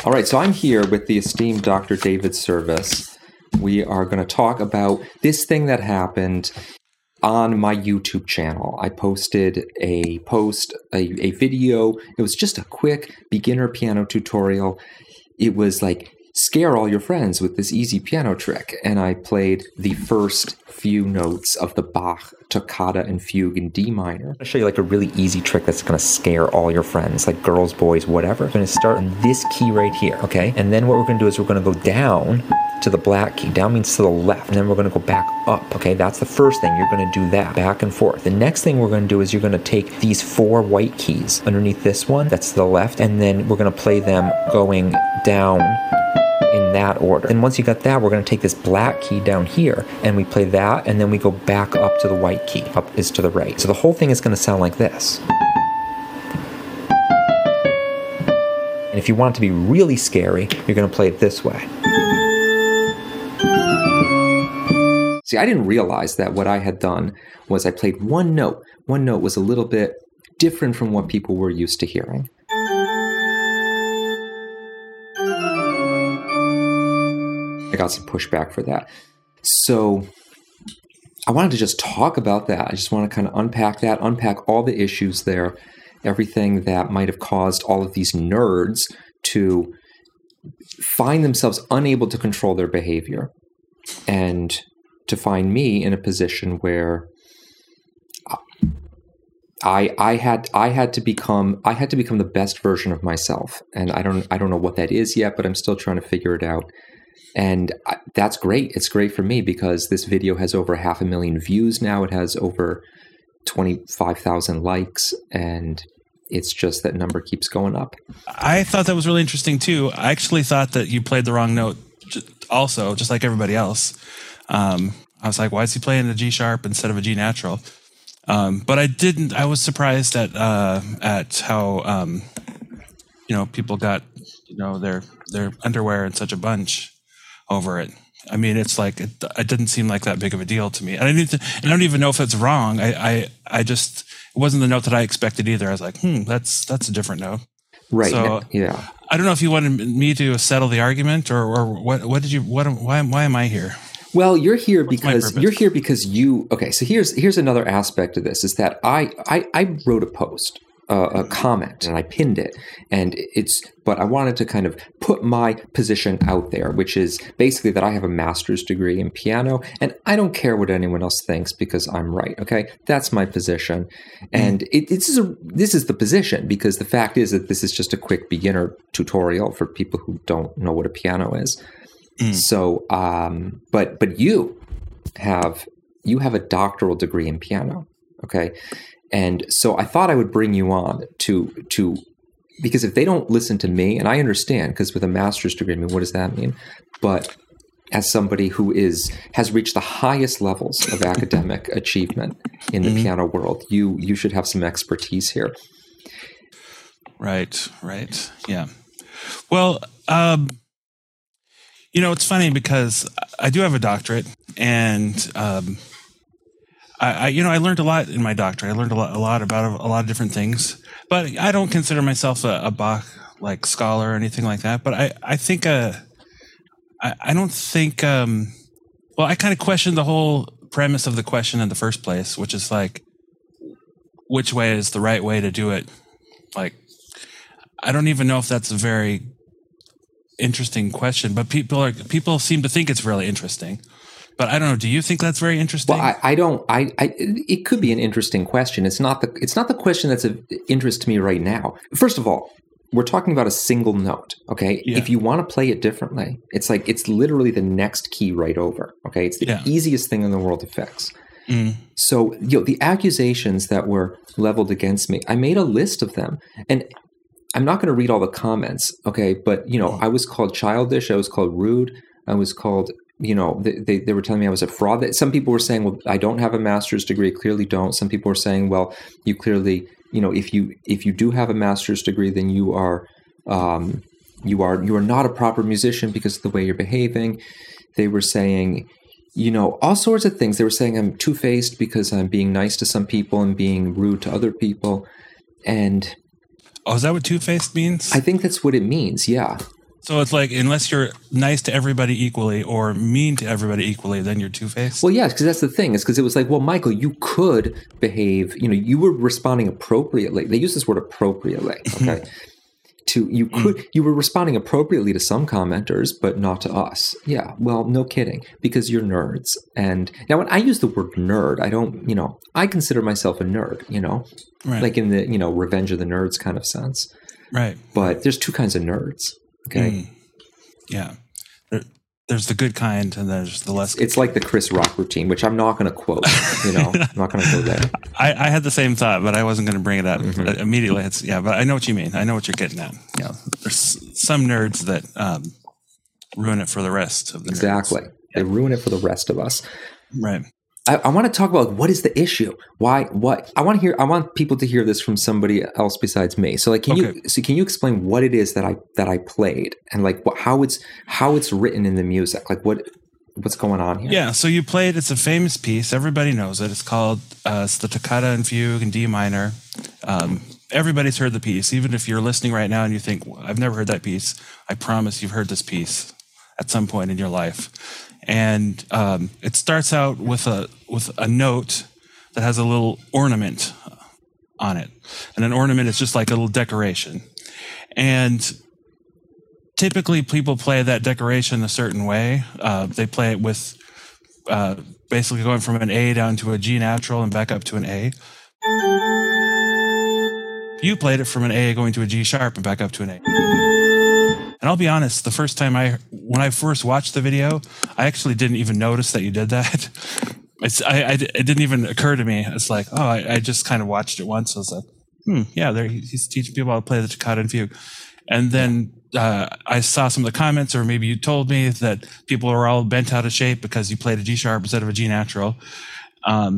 All right, so I'm here with the esteemed Dr. David Service. We are going to talk about this thing that happened on my YouTube channel. I posted a video. It was just a quick beginner piano tutorial. It was like, scare all your friends with this easy piano trick. And I played the first few notes of the Bach Toccata and Fugue in D minor. I'm going to show you like a really easy trick that's going to scare all your friends, like girls, boys, whatever. I'm going to start on this key right here, okay? And then what we're going to do is we're going to go down to the black key. Down means to the left. And then we're going to go back up, okay? That's the first thing. You're going to do that, back and forth. The next thing we're going to do is you're going to take these 4 white keys underneath this one, that's to the left, and then we're going to play them going down in that order. And once you got that, we're going to take this black key down here and we play that, and then we go back up to the white key. Up is to the right. So the whole thing is going to sound like this. And if you want it to be really scary, you're going to play it this way. See, I didn't realize that what I had done was I played one note. One note was a little bit different from what people were used to hearing. I got some pushback for that. So I wanted to just talk about that. I just want to kind of unpack that, unpack all the issues there, everything that might have caused all of these nerds to find themselves unable to control their behavior, and to find me in a position where I had to become the best version of myself. And I don't know what that is yet, but I'm still trying to figure it out. And that's great. It's great for me because this video has over 500,000 views now. It has over 25,000 likes, and it's just that number keeps going up. I thought that was really interesting too. I actually thought that you played the wrong note also, just like everybody else. I was like, why is he playing a G sharp instead of a G natural? But I didn't. I was surprised at how people got their underwear in such a bunch over it. I mean, it's like it didn't seem like that big of a deal to me. And I don't even know if it's wrong. I just, it wasn't the note that I expected either. I was like, that's a different note. Right. So, yeah. I don't know if you wanted me to settle the argument or why am I here? Well, you're here because you, okay, so here's another aspect of this, is that I wrote a post, a comment, and I pinned it, but I wanted to kind of put my position out there, which is basically that I have a master's degree in piano, and I don't care what anyone else thinks because I'm right, okay? That's my position, and this is the position, because the fact is that this is just a quick beginner tutorial for people who don't know what a piano is. So, but you have a doctoral degree in piano, okay? And so I thought I would bring you on to because if they don't listen to me, and I understand, because with a master's degree, I mean, what does that mean? But as somebody who has reached the highest levels of academic achievement in the piano world, you should have some expertise here. Right. Yeah. Well, it's funny because I do have a doctorate, and I learned a lot in my doctorate. I learned a lot about a lot of different things, but I don't consider myself a Bach like scholar or anything like that. But I think I don't think I kind of questioned the whole premise of the question in the first place, which is like, which way is the right way to do it? Like, I don't even know if that's a very interesting question, but people seem to think it's really interesting. But I don't know. Do you think that's very interesting? Well, I don't. It could be an interesting question. It's not the question that's of interest to me right now. First of all, we're talking about a single note. Okay, yeah. If you want to play it differently, it's literally the next key right over. Okay, it's the easiest thing in the world to fix. So the accusations that were leveled against me, I made a list of them, and I'm not going to read all the comments. Okay, but I was called childish. I was called rude. I was called. They were telling me I was a fraud. Some people were saying, well, I don't have a master's degree. Clearly don't. Some people were saying, well, you clearly, if you do have a master's degree, then you are not a proper musician because of the way you're behaving. They were saying, all sorts of things. They were saying I'm two-faced because I'm being nice to some people and being rude to other people. And is that what two-faced means? I think that's what it means. Yeah. So it's like, unless you're nice to everybody equally or mean to everybody equally, then you're two-faced? Well, yeah, because that's the thing. Is because it was like, well, Michael, you could behave, you were responding appropriately. They use this word appropriately, okay? You were responding appropriately to some commenters, but not to us. Yeah, well, no kidding, because you're nerds. And now when I use the word nerd, I don't, I consider myself a nerd, Right. like in the, Revenge of the Nerds kind of sense. Right. But there's two kinds of nerds, okay? Yeah. There's the good kind and there's the less good. It's like the Chris Rock routine, which I'm not going to quote, I'm not going to go there. I had the same thought, but I wasn't going to bring it up immediately. But I know what you mean. I know what you're getting at. There's some nerds that ruin it for the rest of the nerds. Exactly. They ruin it for the rest of us. Right. I want to talk about what is the issue. Why? What? I want people to hear this from somebody else besides me. So, like, can you explain what it is that I played and like how it's written in the music? Like, what's going on here? Yeah. So you played. It's a famous piece. Everybody knows it. It's called it's the Toccata and Fugue in D minor. Everybody's heard the piece. Even if you're listening right now and you think, well, I've never heard that piece, I promise you've heard this piece at some point in your life. And it starts out with a note that has a little ornament on it, and an ornament is just like a little decoration. And typically, people play that decoration a certain way. They play it with basically going from an A down to a G natural and back up to an A. You played it from an A going to a G sharp and back up to an A. And I'll be honest, the first time when I first watched the video, I actually didn't even notice that you did that. It didn't even occur to me. It's like, oh, I just kind of watched it once. I was like, yeah, he's teaching people how to play the Toccata and Fugue. And then I saw some of the comments, or maybe you told me that people were all bent out of shape because you played a G sharp instead of a G natural. I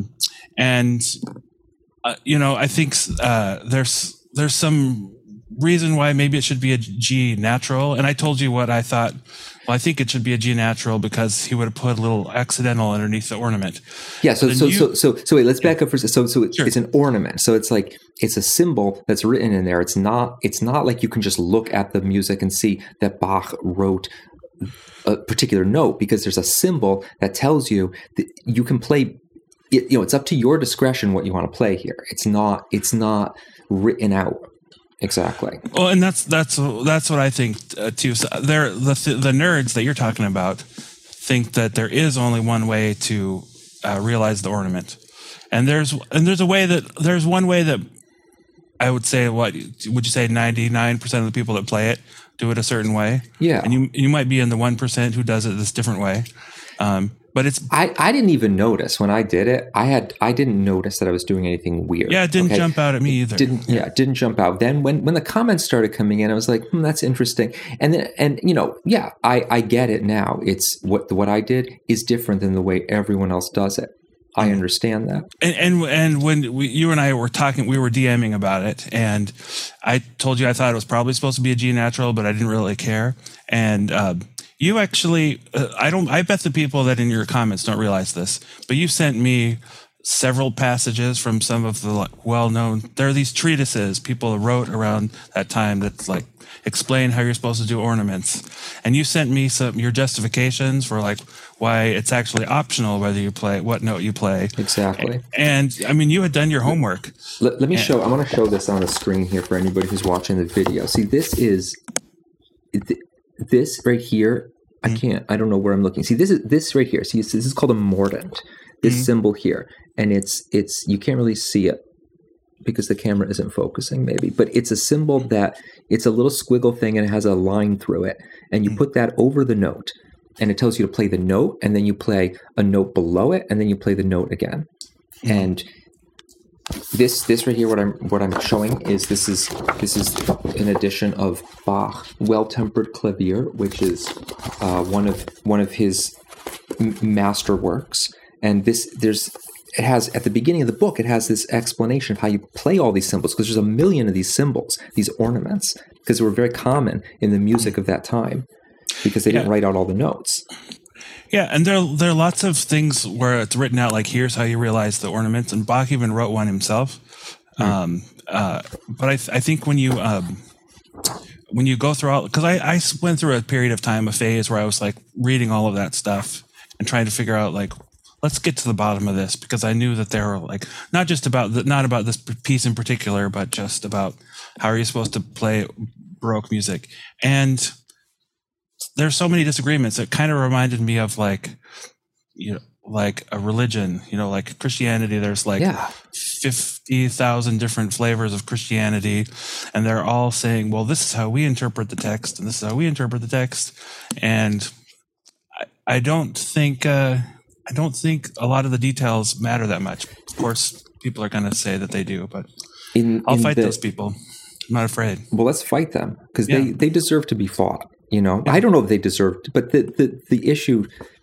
think there's some reason why maybe it should be a G natural. And I told you what I thought. Well, I think it should be a G natural because he would have put a little accidental underneath the ornament. Yeah. So wait, let's back up for a second. So Sure. It's an ornament. So it's like, it's a symbol that's written in there. It's not like you can just look at the music and see that Bach wrote a particular note, because there's a symbol that tells you that you can play it. It's up to your discretion what you want to play here. It's not written out. Exactly. Well, and that's what I think too. So the nerds that you're talking about think that there is only one way to realize the ornament, and there's one way that I would say, what would you say, 99% of the people that play it do it a certain way. Yeah, and you might be in the 1% who does it this different way. But it's I didn't even notice when I did it. I didn't notice that I was doing anything weird. Yeah, it didn't jump out at me either. It didn't jump out. Then when the comments started coming in, I was like, that's interesting. And then I get it now. It's what I did is different than the way everyone else does it. I understand that. And when you and I were talking, we were DMing about it, and I told you I thought it was probably supposed to be a G natural, but I didn't really care. And you actually, I bet the people that in your comments don't realize this, but you sent me several passages from some of the well-known, there are these treatises people wrote around that time that's like, explain how you're supposed to do ornaments. And you sent me your justifications for like why it's actually optional whether you play, what note you play. Exactly. And I mean, you had done your homework. Let me show, I want to show this on the screen here for anybody who's watching the video. See, this right here, I don't know where I'm looking. See, this right here. See, this is called a mordant. This symbol here. And it's you can't really see it because the camera isn't focusing maybe, but it's a symbol that it's a little squiggle thing and it has a line through it. And you put that over the note and it tells you to play the note, and then you play a note below it, and then you play the note again. And this right here, what I'm showing is this is an edition of Bach Well-Tempered Clavier, which is one of his master works. And it has, at the beginning of the book, it has this explanation of how you play all these symbols, because there's a million of these symbols, these ornaments, because they were very common in the music of that time, because they didn't write out all the notes. Yeah, and there are lots of things where it's written out, like, here's how you realize the ornaments, and Bach even wrote one himself. But I think when you when you go through all, because I went through a period of time, a phase where I was like reading all of that stuff and trying to figure out like, let's get to the bottom of this, because I knew that there were like not about this piece in particular, but just about how are you supposed to play Baroque music. And there's so many disagreements. It kind of reminded me of like, you know, like a religion, you know, like Christianity. There's like 50,000 different flavors of Christianity, and they're all saying, well, this is how we interpret the text, and this is how we interpret the text. And I don't think a lot of the details matter that much. Of course, people are going to say that they do, but I'll fight those people. I'm not afraid. Well, let's fight them, because they deserve to be fought. You know, I don't know if they deserve, but the issue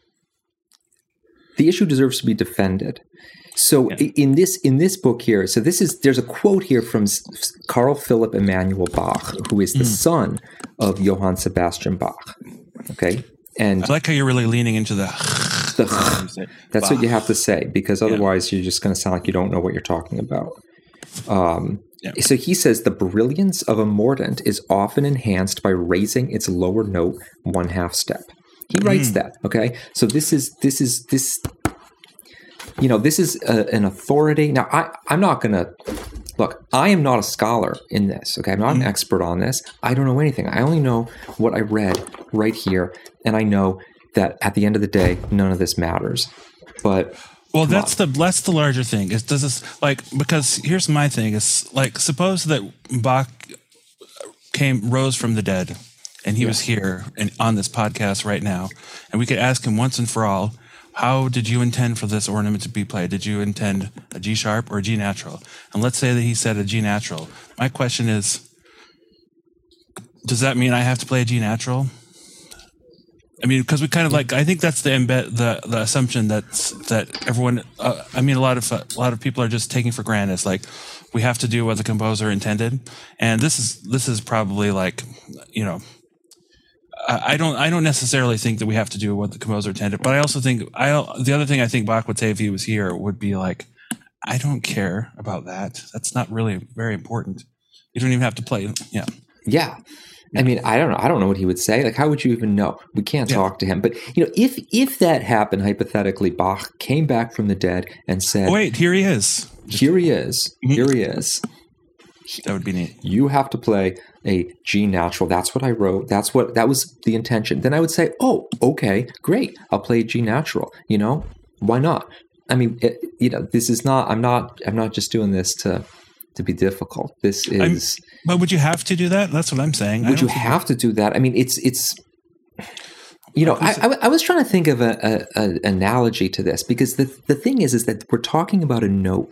deserves to be defended. So in this book here, so there's a quote here from Carl Philipp Emanuel Bach, who is the son of Johann Sebastian Bach. Okay, and I like how you're really leaning into the that's what you have to say, because otherwise you're just going to sound like you don't know what you're talking about. So he says the brilliance of a mordant is often enhanced by raising its lower note 1/2 step. He writes that. Okay, so this is you know, this is an authority. Now, I'm not going to look. I am not a scholar in this. Okay, I'm not an expert on this. I don't know anything. I only know what I read right here, and I know that at the end of the day, none of this matters. But well, that's the larger thing. Is does this like, because here's my thing is like, suppose that Bach rose from the dead and he was here and on this podcast right now, and we could ask him once and for all, how did you intend for this ornament to be played? Did you intend a G sharp or a G natural? And let's say that he said a G natural. My question is, does that mean I have to play a G natural? I mean, because we kind of like, I think that's the assumption that everyone, I mean, a lot of people are just taking for granted. It's like, we have to do what the composer intended. And this is probably like, you know, I don't necessarily think that we have to do what the composer intended, but I also think the other thing I think Bach would say if he was here would be like, I don't care about that. That's not really very important. You don't even have to play. Yeah. I mean, I don't know what he would say. Like, how would you even know? We can't talk to him. But you know, if that happened hypothetically, Bach came back from the dead and said, oh, "Wait, here he is. Here he is. Here he is." That would be neat. You have to play a G natural. That's what I wrote. That was the intention. Then I would say, oh, okay, great. I'll play a G natural. You know, why not? I mean, you know, this is not. I'm not just doing this to be difficult. This is. But would you have to do that? That's what I'm saying. Would you have to do that? I mean, it's. You know, I was trying to think of an analogy to this, because the thing is that we're talking about a note.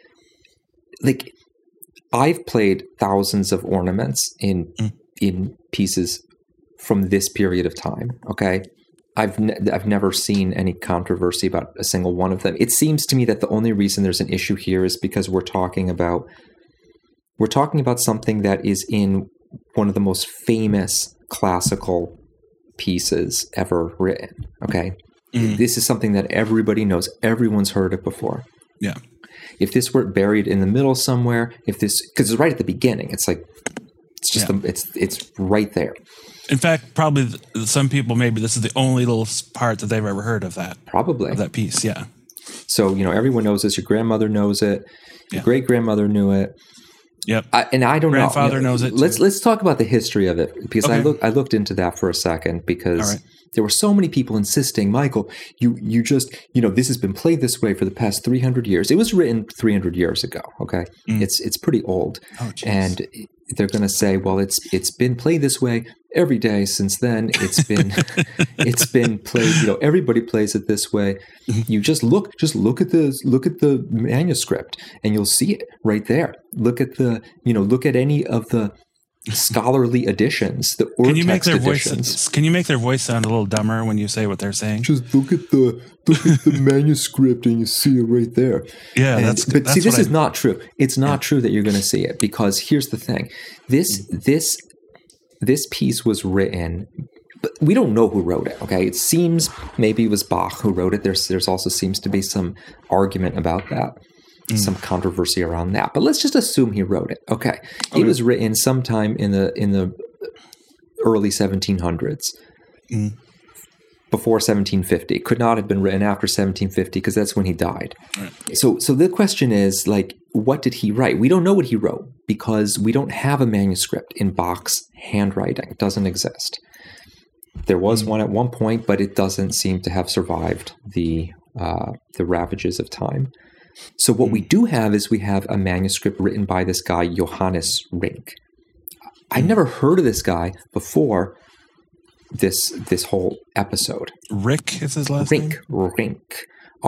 Like, I've played thousands of ornaments in pieces from this period of time. Okay, I've never seen any controversy about a single one of them. It seems to me that the only reason there's an issue here is because we're talking about something that is in one of the most famous classical pieces ever written. Okay, this is something that everybody knows. Everyone's heard it before. Yeah. If this were buried in the middle somewhere, because it's right at the beginning, it's like, it's just, it's right there. In fact, probably some people, maybe this is the only little part that they've ever heard of that. Probably. Of that piece, yeah. So, you know, everyone knows this. Your grandmother knows it. Your great-grandmother knew it. Yep. And I don't know. Grandfather knows it too. Let's talk about the history of it, because I looked into that for a second, because there were so many people insisting, Michael, you just, you know, this has been played this way for the past 300 years. It was written 300 years ago. Okay, it's pretty old, and they're going to say, well, it's been played this way every day since then. It's been played. You know, everybody plays it this way. You just look at the manuscript, and you'll see it right there. Look at any of the scholarly editions, the Can you make their editions. Can you make their voice sound a little dumber when you say what they're saying? Just look at the manuscript, and you see it right there. Yeah, this is not true. It's not true that you're going to see it, because here's the thing: this piece was written, but we don't know who wrote it. Okay, it seems maybe it was Bach who wrote it. There's also seems to be some argument about that. Some controversy around that, but let's just assume he wrote it. Okay, it was written sometime in the early 1700s. Before 1750. Could not have been written after 1750 because that's when he died. Right. So the question is, like, what did he write? We don't know what he wrote because we don't have a manuscript in Bach's handwriting. It doesn't exist. There was one at one point, but it doesn't seem to have survived the ravages of time. So what we do have is we have a manuscript written by this guy, Johannes Rink. I'd never heard of this guy before this whole episode. Rick is his last name? Rink.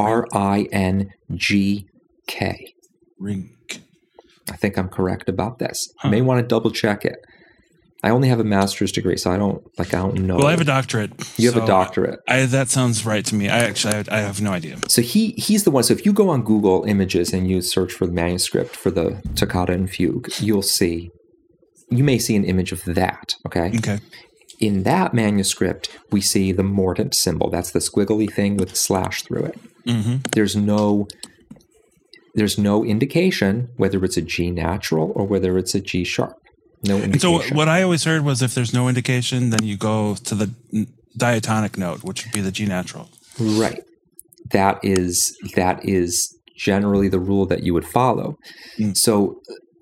R-I-N-G-K. Rink. I think I'm correct about this. I may want to double check it. I only have a master's degree, so I don't know. Well, I have a doctorate. You have a doctorate. That sounds right to me. I have no idea. So he's the one. So if you go on Google Images and you search for the manuscript for the Toccata and Fugue, you may see an image of that. Okay. Okay. In that manuscript, we see the mordent symbol. That's the squiggly thing with a slash through it. Mm-hmm. There's no indication whether it's a G natural or whether it's a G sharp. No indication. And so what I always heard was if there's no indication, then you go to the diatonic note, which would be the G natural. Right. That is generally the rule that you would follow. So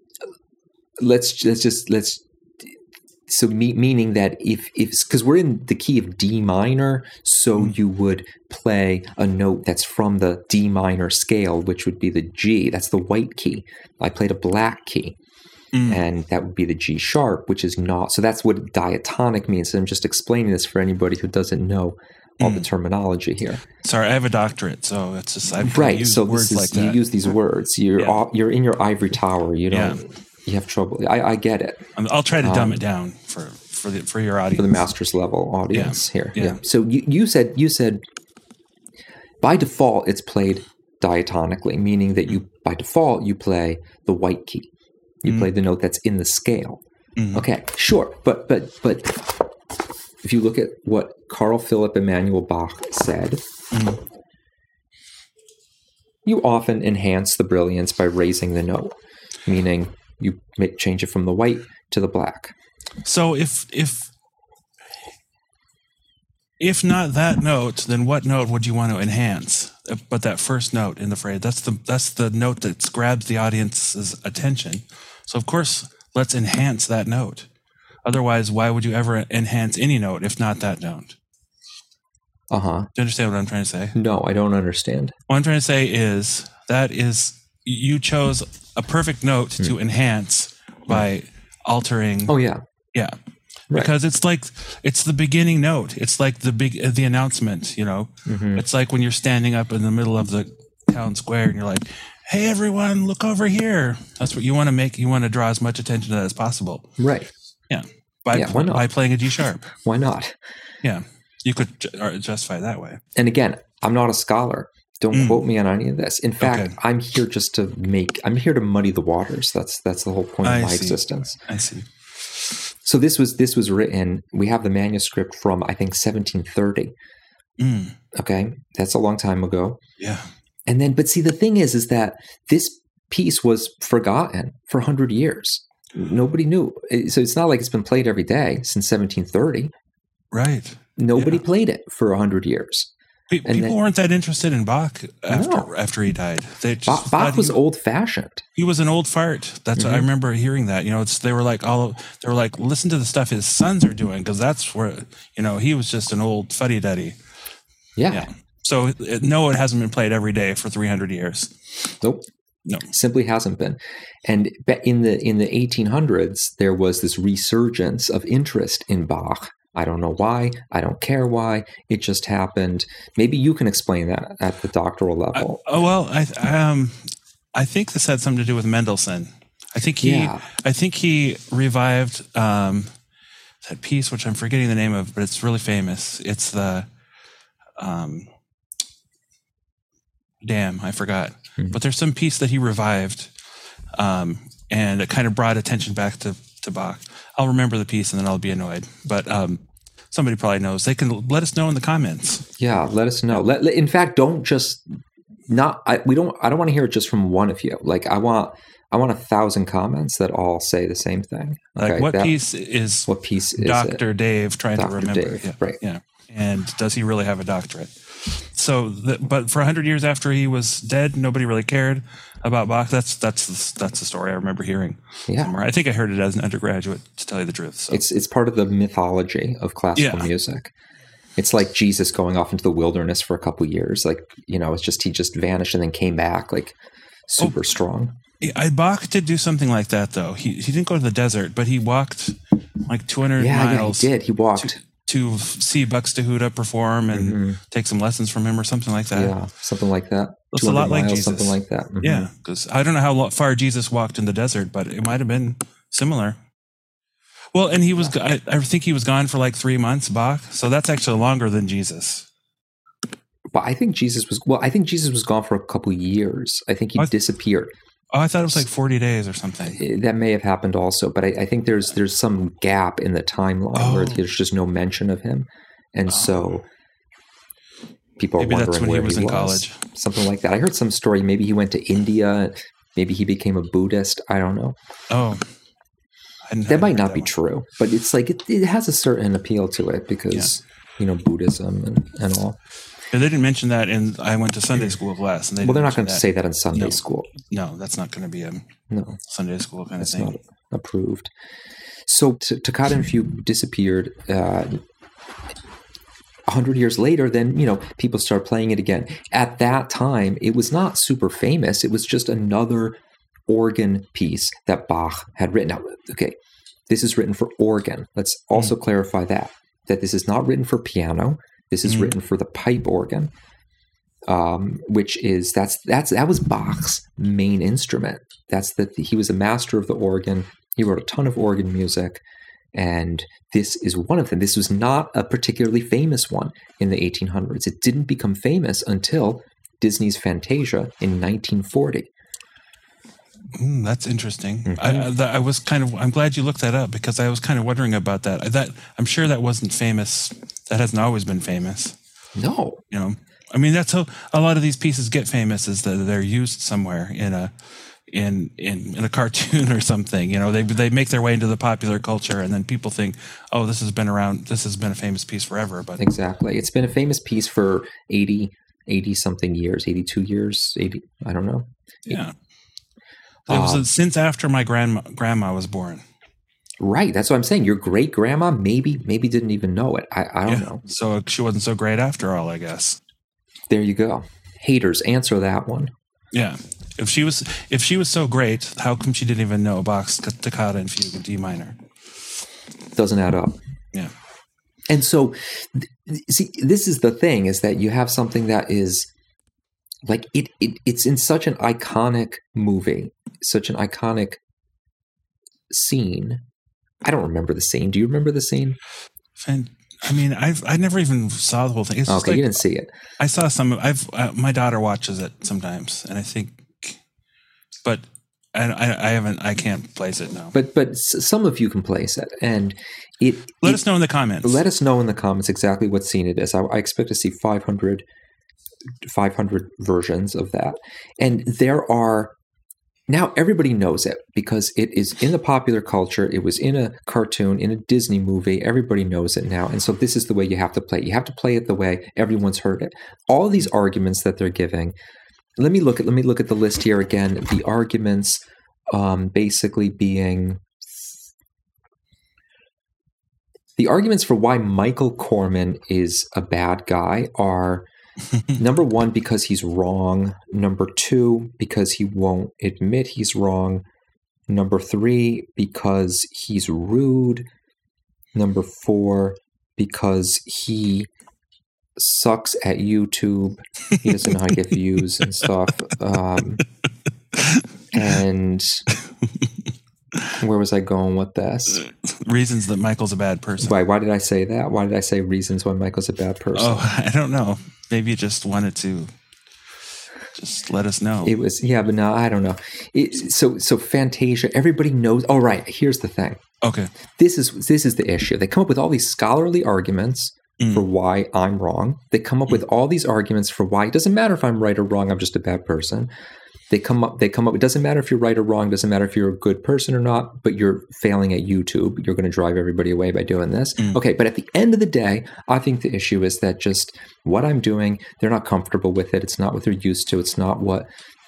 meaning that if because we're in the key of D minor, so you would play a note that's from the D minor scale, which would be the G. That's the white key. I played a black key, and that would be the G sharp, which is not. So that's what diatonic means. And I'm just explaining this for anybody who doesn't know all the terminology here. Sorry, I have a doctorate, so it's just right. So words like that. You use these words. You're in your ivory tower. You don't. Yeah. You have trouble. I get it. I'll try to dumb it down for your audience, for the master's level audience here. Yeah. So you said by default it's played diatonically, meaning that by default you play the white key. You play the note that's in the scale. Okay, sure, but if you look at what Carl Philipp Emanuel Bach said, you often enhance the brilliance by raising the note, meaning you change it from the white to the black. So if not that note, then what note would you want to enhance? But that first note in the phrase, that's the note that grabs the audience's attention. So of course, let's enhance that note. Otherwise, why would you ever enhance any note if not that note? Do you understand what I'm trying to say? No, I don't understand. What I'm trying to say is you chose a perfect note to enhance by altering. Oh yeah. Yeah. Right. Because it's the beginning note. It's like the announcement, you know. It's like when you're standing up in the middle of the town square and you're like, "Hey everyone, look over here." That's what you want to make. You want to draw as much attention to that as possible. Right. Yeah. Why not? By playing a G sharp. Why not? Yeah. You could justify it that way. And again, I'm not a scholar. Don't quote me on any of this. In fact, I'm here just to muddy the waters. That's the whole point of my existence. I see. So this was written, we have the manuscript from, I think, 1730. Okay. That's a long time ago. Yeah. And then, but see, the thing is that this piece was forgotten for 100 years. Nobody knew. So it's not like it's been played every day since 1730. Right. Nobody played it for 100 years. People weren't that interested in Bach after he died. Bach was old-fashioned. He was an old fart. That's what I remember hearing that. You know, they were like, listen to the stuff his sons are doing, because that's where, you know, he was just an old fuddy-duddy. Yeah. So no, it hasn't been played every day for 300 years. Nope. No, simply hasn't been. And in the 1800s, there was this resurgence of interest in Bach. I don't know why. I don't care why. It just happened. Maybe you can explain that at the doctoral level. I think this had something to do with Mendelssohn. I think he revived that piece, which I'm forgetting the name of, but it's really famous. It's the I forgot. But there's some piece that he revived, and it kind of brought attention back to Bach. I'll remember the piece and then I'll be annoyed. But somebody probably knows. They can let us know in the comments. Yeah, let us know. In fact, don't just I don't want to hear it just from one of you. Like I want I want 1,000 comments that all say the same thing. Like, what piece is Dr. Dave trying to remember? Dave, right. Yeah. And does he really have a doctorate? So, but for 100 years after he was dead, nobody really cared about Bach. That's the story I remember hearing somewhere. I think I heard it as an undergraduate, to tell you the truth. So. It's part of the mythology of classical music. It's like Jesus going off into the wilderness for a couple years. Like, it's just he just vanished and then came back like super strong. Bach did do something like that, though. He didn't go to the desert, but he walked like 200 miles. Yeah, he did. He walked. To see Buxtehude perform and take some lessons from him or something like that. Yeah, something like that. It's a lot like Jesus. Something like that. Mm-hmm. Yeah, because I don't know how far Jesus walked in the desert, but it might have been similar. Well, and he was, I think he was gone for like 3 months, Bach. So that's actually longer than Jesus. But I think Jesus was gone for a couple years. I think he disappeared. Oh, I thought it was like 40 days or something. That may have happened also, but I think there's some gap in the timeline where there's just no mention of him. And so people are wondering that's when where he was in college. Something like that. I heard some story. Maybe he went to India. Maybe he became a Buddhist. I don't know. Oh. That might not be true, but it's like it has a certain appeal to it because, Buddhism and all. Yeah, they didn't mention that I went to Sunday school class. And they're not going to say that in Sunday school. No, that's not going to be a Sunday school kind of thing. It's not approved. So Toccata and Fugue disappeared. 100 years later, then, people start playing it again. At that time, it was not super famous. It was just another organ piece that Bach had written. Now, okay, this is written for organ. Let's also clarify that this is not written for piano. This is written for the pipe organ, which is that was Bach's main instrument. He was a master of the organ. He wrote a ton of organ music, and this is one of them. This was not a particularly famous one in the 1800s. It didn't become famous until Disney's Fantasia in 1940. That's interesting. I'm glad you looked that up because I was kind of wondering about that. I'm sure that wasn't famous. That hasn't always been famous. No. I mean, that's how a lot of these pieces get famous, is that they're used somewhere in a cartoon or something. They make their way into the popular culture, and then people think, oh, this has been around. This has been a famous piece forever. But exactly, it's been a famous piece for 80 something years, 82 years, 80. I don't know. Yeah. It was since after my grandma was born. Right. That's what I'm saying. Your great grandma maybe didn't even know it. I don't know. So she wasn't so great after all, I guess. There you go. Haters, answer that one. Yeah. If she was so great, how come she didn't even know Bach's Toccata and Fugue in D minor? Doesn't add up. Yeah. And so, see, this is the thing, is that you have something that is like it's in such an iconic movie, such an iconic scene. I don't remember the scene. Do you remember the scene? I mean, I never even saw the whole thing. It's okay, you didn't see it. I saw some. My daughter watches it sometimes, and I think, but I haven't. I can't place it now. But some of you can place it, and let us know in the comments. Let us know in the comments exactly what scene it is. I expect to see 500 versions of that, and there are. Now everybody knows it because it is in the popular culture. It was in a cartoon, in a Disney movie. Everybody knows it now. And so this is the way you have to play it. You have to play it the way everyone's heard it. All of these arguments that they're giving. Let me look at the list here again. The arguments basically being the arguments for why Michael Corman is a bad guy are number one, because he's wrong. Number two, because he won't admit he's wrong. Number three, because he's rude. Number four, because he sucks at YouTube. He doesn't know how to get views and stuff. And where was I going with this? Reasons that Michael's a bad person. Why did I say that? Why did I say reasons why Michael's a bad person? Oh, I don't know. Maybe you just wanted to just let us know. It was, but no, I don't know. So Fantasia, everybody knows. Oh, right. Here's the thing. Okay. This is the issue. They come up with all these scholarly arguments for why I'm wrong. They come up with all these arguments for why it doesn't matter if I'm right or wrong. I'm just a bad person. They come up. It doesn't matter if you're right or wrong. Doesn't matter if you're a good person or not. But you're failing at YouTube. You're going to drive everybody away by doing this. Okay. But at the end of the day, I think the issue is that just what I'm doing, they're not comfortable with it. It's not what they're used to. It's not what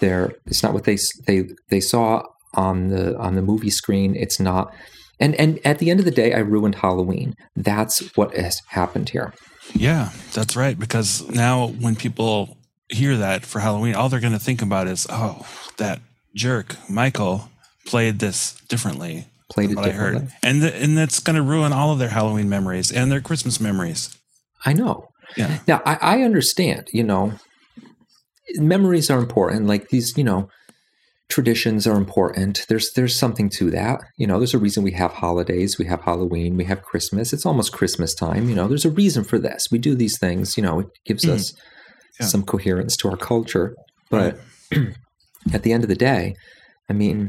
they saw on the movie screen. It's not. And at the end of the day, I ruined Halloween. That's what has happened here. Yeah, that's right. Because now when people hear that for Halloween, all they're going to think about is, oh, that jerk Michael played this differently. Played it differently. I heard. And that's going to ruin all of their Halloween memories and their Christmas memories. I know. Yeah. Now, I understand, memories are important. Like these, traditions are important. There's something to that. There's a reason we have holidays. We have Halloween. We have Christmas. It's almost Christmas time. There's a reason for this. We do these things. It gives us some coherence to our culture. But at the end of the day, I mean,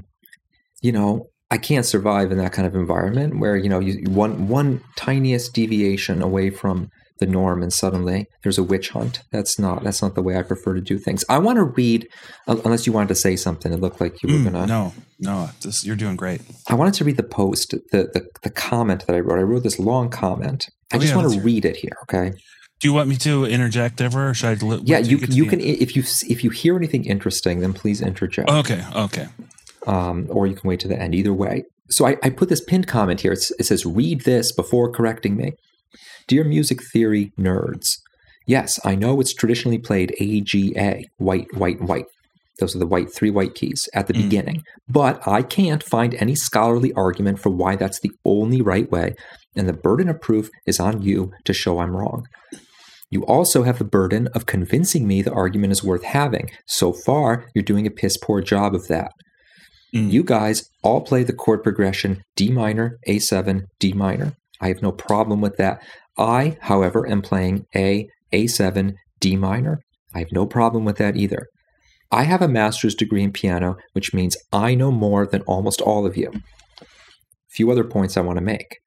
I can't survive in that kind of environment where, one tiniest deviation away from the norm and suddenly there's a witch hunt. That's not the way I prefer to do things. I want to read, unless you wanted to say something. It looked like you were going to. No, you're doing great. I wanted to read the post, the comment that I wrote. I wrote this long comment. I just want to read it here. Okay. Do you want me to interject ever, or should I? You can. If you hear anything interesting, then please interject. Okay. Or you can wait to the end. Either way. So I put this pinned comment here. It says, "Read this before correcting me." Dear music theory nerds, yes, I know it's traditionally played AGA, white, white, white. Those are the three white keys at the beginning. But I can't find any scholarly argument for why that's the only right way, and the burden of proof is on you to show I'm wrong. You also have the burden of convincing me the argument is worth having. So far, you're doing a piss poor job of that. You guys all play the chord progression D minor, A7, D minor. I have no problem with that. I, however, am playing A7, D minor. I have no problem with that either. I have a master's degree in piano, which means I know more than almost all of you. A few other points I want to make.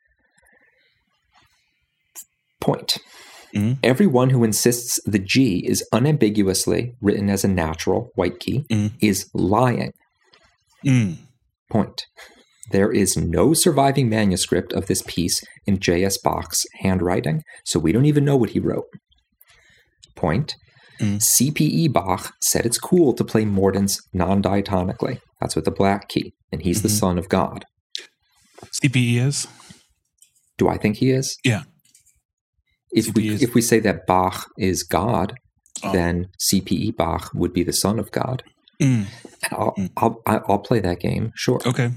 Point. Everyone who insists the G is unambiguously written as a natural white key is lying. Point. There is no surviving manuscript of this piece in J.S. Bach's handwriting, so we don't even know what he wrote. Point. C.P.E. Bach said it's cool to play Mordants non-diatonically. That's with the black key, and he's the son of God. C.P.E. is? Do I think he is? Yeah. If we say that Bach is God, then C.P.E. Bach would be the son of God. I'll play that game, sure. Okay.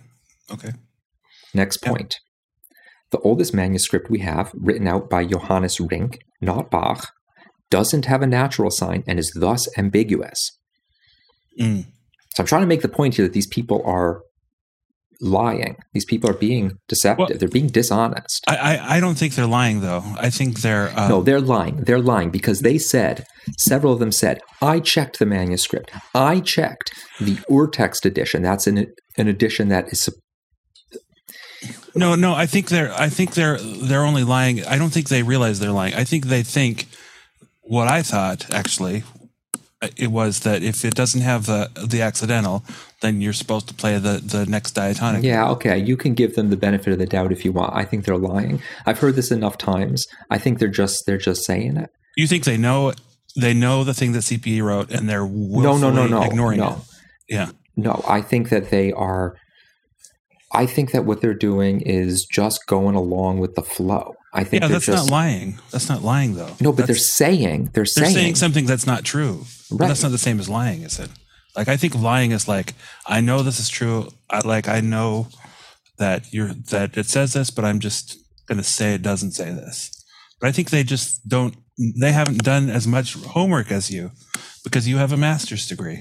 Next point. The oldest manuscript we have, written out by Johannes Rink, not Bach, doesn't have a natural sign and is thus ambiguous. So I'm trying to make the point here that these people are lying. These people are being deceptive. Well, they're being dishonest. I don't think they're lying, though. I think they're... No, they're lying. They're lying because they said, several of them said, I checked the manuscript. I checked the Urtext edition. That's an edition that is... No, I think they're only lying. I don't think they realize they're lying. I think they think what I thought, actually, it was that if it doesn't have the accidental, then you're supposed to play the next diatonic. Yeah, okay. You can give them the benefit of the doubt if you want. I think they're lying. I've heard this enough times. I think they're just saying it. You think they know the thing that CPE wrote and they're willfully ignoring it? Yeah. No, I think that they are. I think that what they're doing is just going along with the flow. I think that's not lying. That's not lying, though. No, but they're saying something that's not true. Right. But that's not the same as lying, is it? Like, I think lying is like, I know this is true. I know that it says this, but I'm just going to say it doesn't say this. But I think they just don't. They haven't done as much homework as you because you have a master's degree.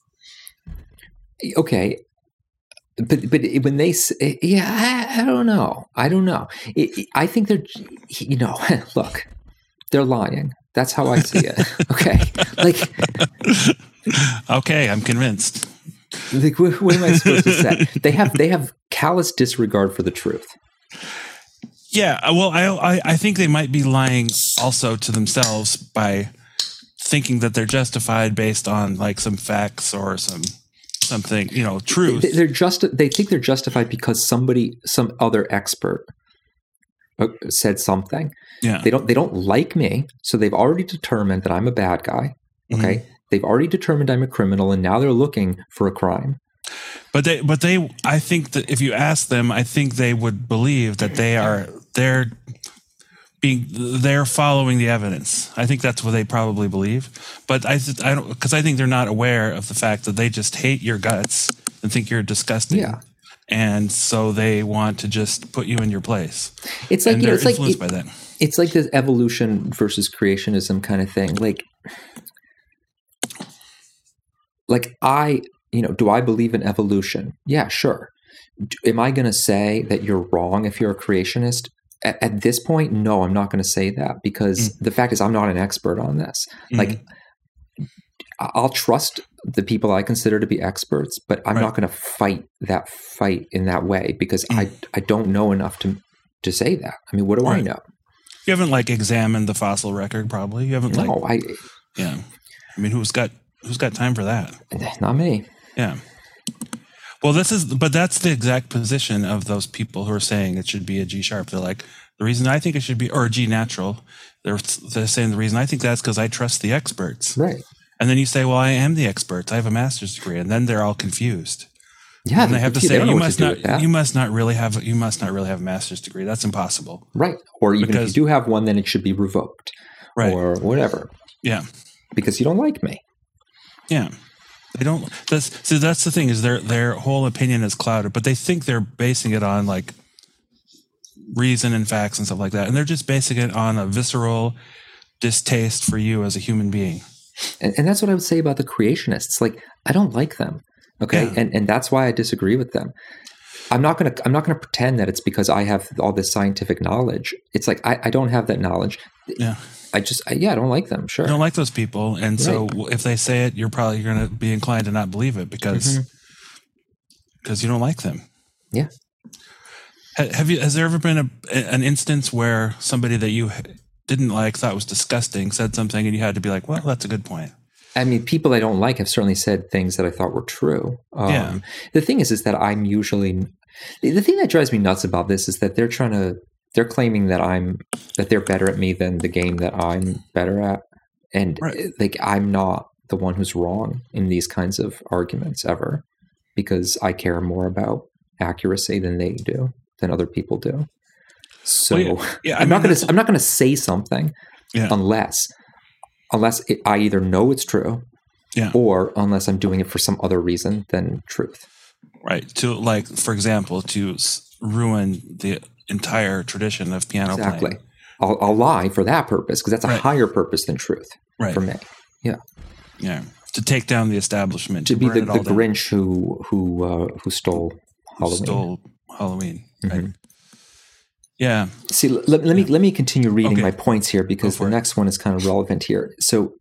Okay. But when they say, I don't know. I think they're, look, they're lying. That's how I see it. Okay. Okay, I'm convinced. Like, what am I supposed to say? They have callous disregard for the truth. Yeah. Well, I think they might be lying also to themselves by thinking that they're justified based on like some facts or something, truth. They think they're justified because some other expert said something. Yeah. They don't like me, so they've already determined that I'm a bad guy. Okay. Mm-hmm. They've already determined I'm a criminal, and now they're looking for a crime. But I think that if you ask them, I think they would believe that they're following the evidence. I think that's what they probably believe. But I don't, because I think they're not aware of the fact that they just hate your guts and think you're disgusting. Yeah. And so they want to just put you in your place. It's like, they're influenced by that. It's like this evolution versus creationism kind of thing. Like do I believe in evolution? Yeah, sure. Am I going to say that you're wrong if you're a creationist? At this point, no, I'm not going to say that, because the fact is I'm not an expert on this. Mm-hmm. Like, I'll trust the people I consider to be experts, but I'm not going to fight in that way, because I don't know enough to say that. I mean, what do I know? You haven't examined the fossil record, probably. You haven't yeah. I mean, who's got time for that? Not me. Yeah. Well, but that's the exact position of those people who are saying it should be a G sharp. They're like, the reason I think it should be, or a G natural, they're saying the reason I think that's because I trust the experts. Right. And then you say, well, I am the expert. I have a master's degree. And then they're all confused. Yeah. And they have to say, you must not really have a master's degree. That's impossible. Right. Or even if you do have one, then it should be revoked. Right. Or whatever. Yeah. Because you don't like me. Yeah. They don't. That's the thing, is their whole opinion is clouded, but they think they're basing it on reason and facts and stuff like that, and they're just basing it on a visceral distaste for you as a human being. And that's what I would say about the creationists. Like, I don't like them. Okay, yeah. and that's why I disagree with them. I'm not gonna pretend that it's because I have all this scientific knowledge. It's like I don't have that knowledge. Yeah. I don't like them. Sure. I don't like those people. And so if they say it, you're probably going to be inclined to not believe it because you don't like them. Yeah. Has there ever been an instance where somebody that you didn't like, thought was disgusting, said something and you had to be like, well, that's a good point? I mean, people I don't like have certainly said things that I thought were true. Yeah. The thing is that I'm usually, the thing that drives me nuts about this is that they're claiming that they're better at me than the game that I'm better at. And I'm not the one who's wrong in these kinds of arguments ever, because I care more about accuracy than other people do. So I'm not going to say something unless I either know it's true or unless I'm doing it for some other reason than truth. Right. To for example, to ruin the entire tradition of piano playing. I'll lie for that purpose, because that's a higher purpose than truth for me. Yeah. Yeah. To take down the establishment. To be the Grinch who stole Halloween. Right. Mm-hmm. Yeah. See, let me continue reading my points here, because the next one is kind of relevant here. So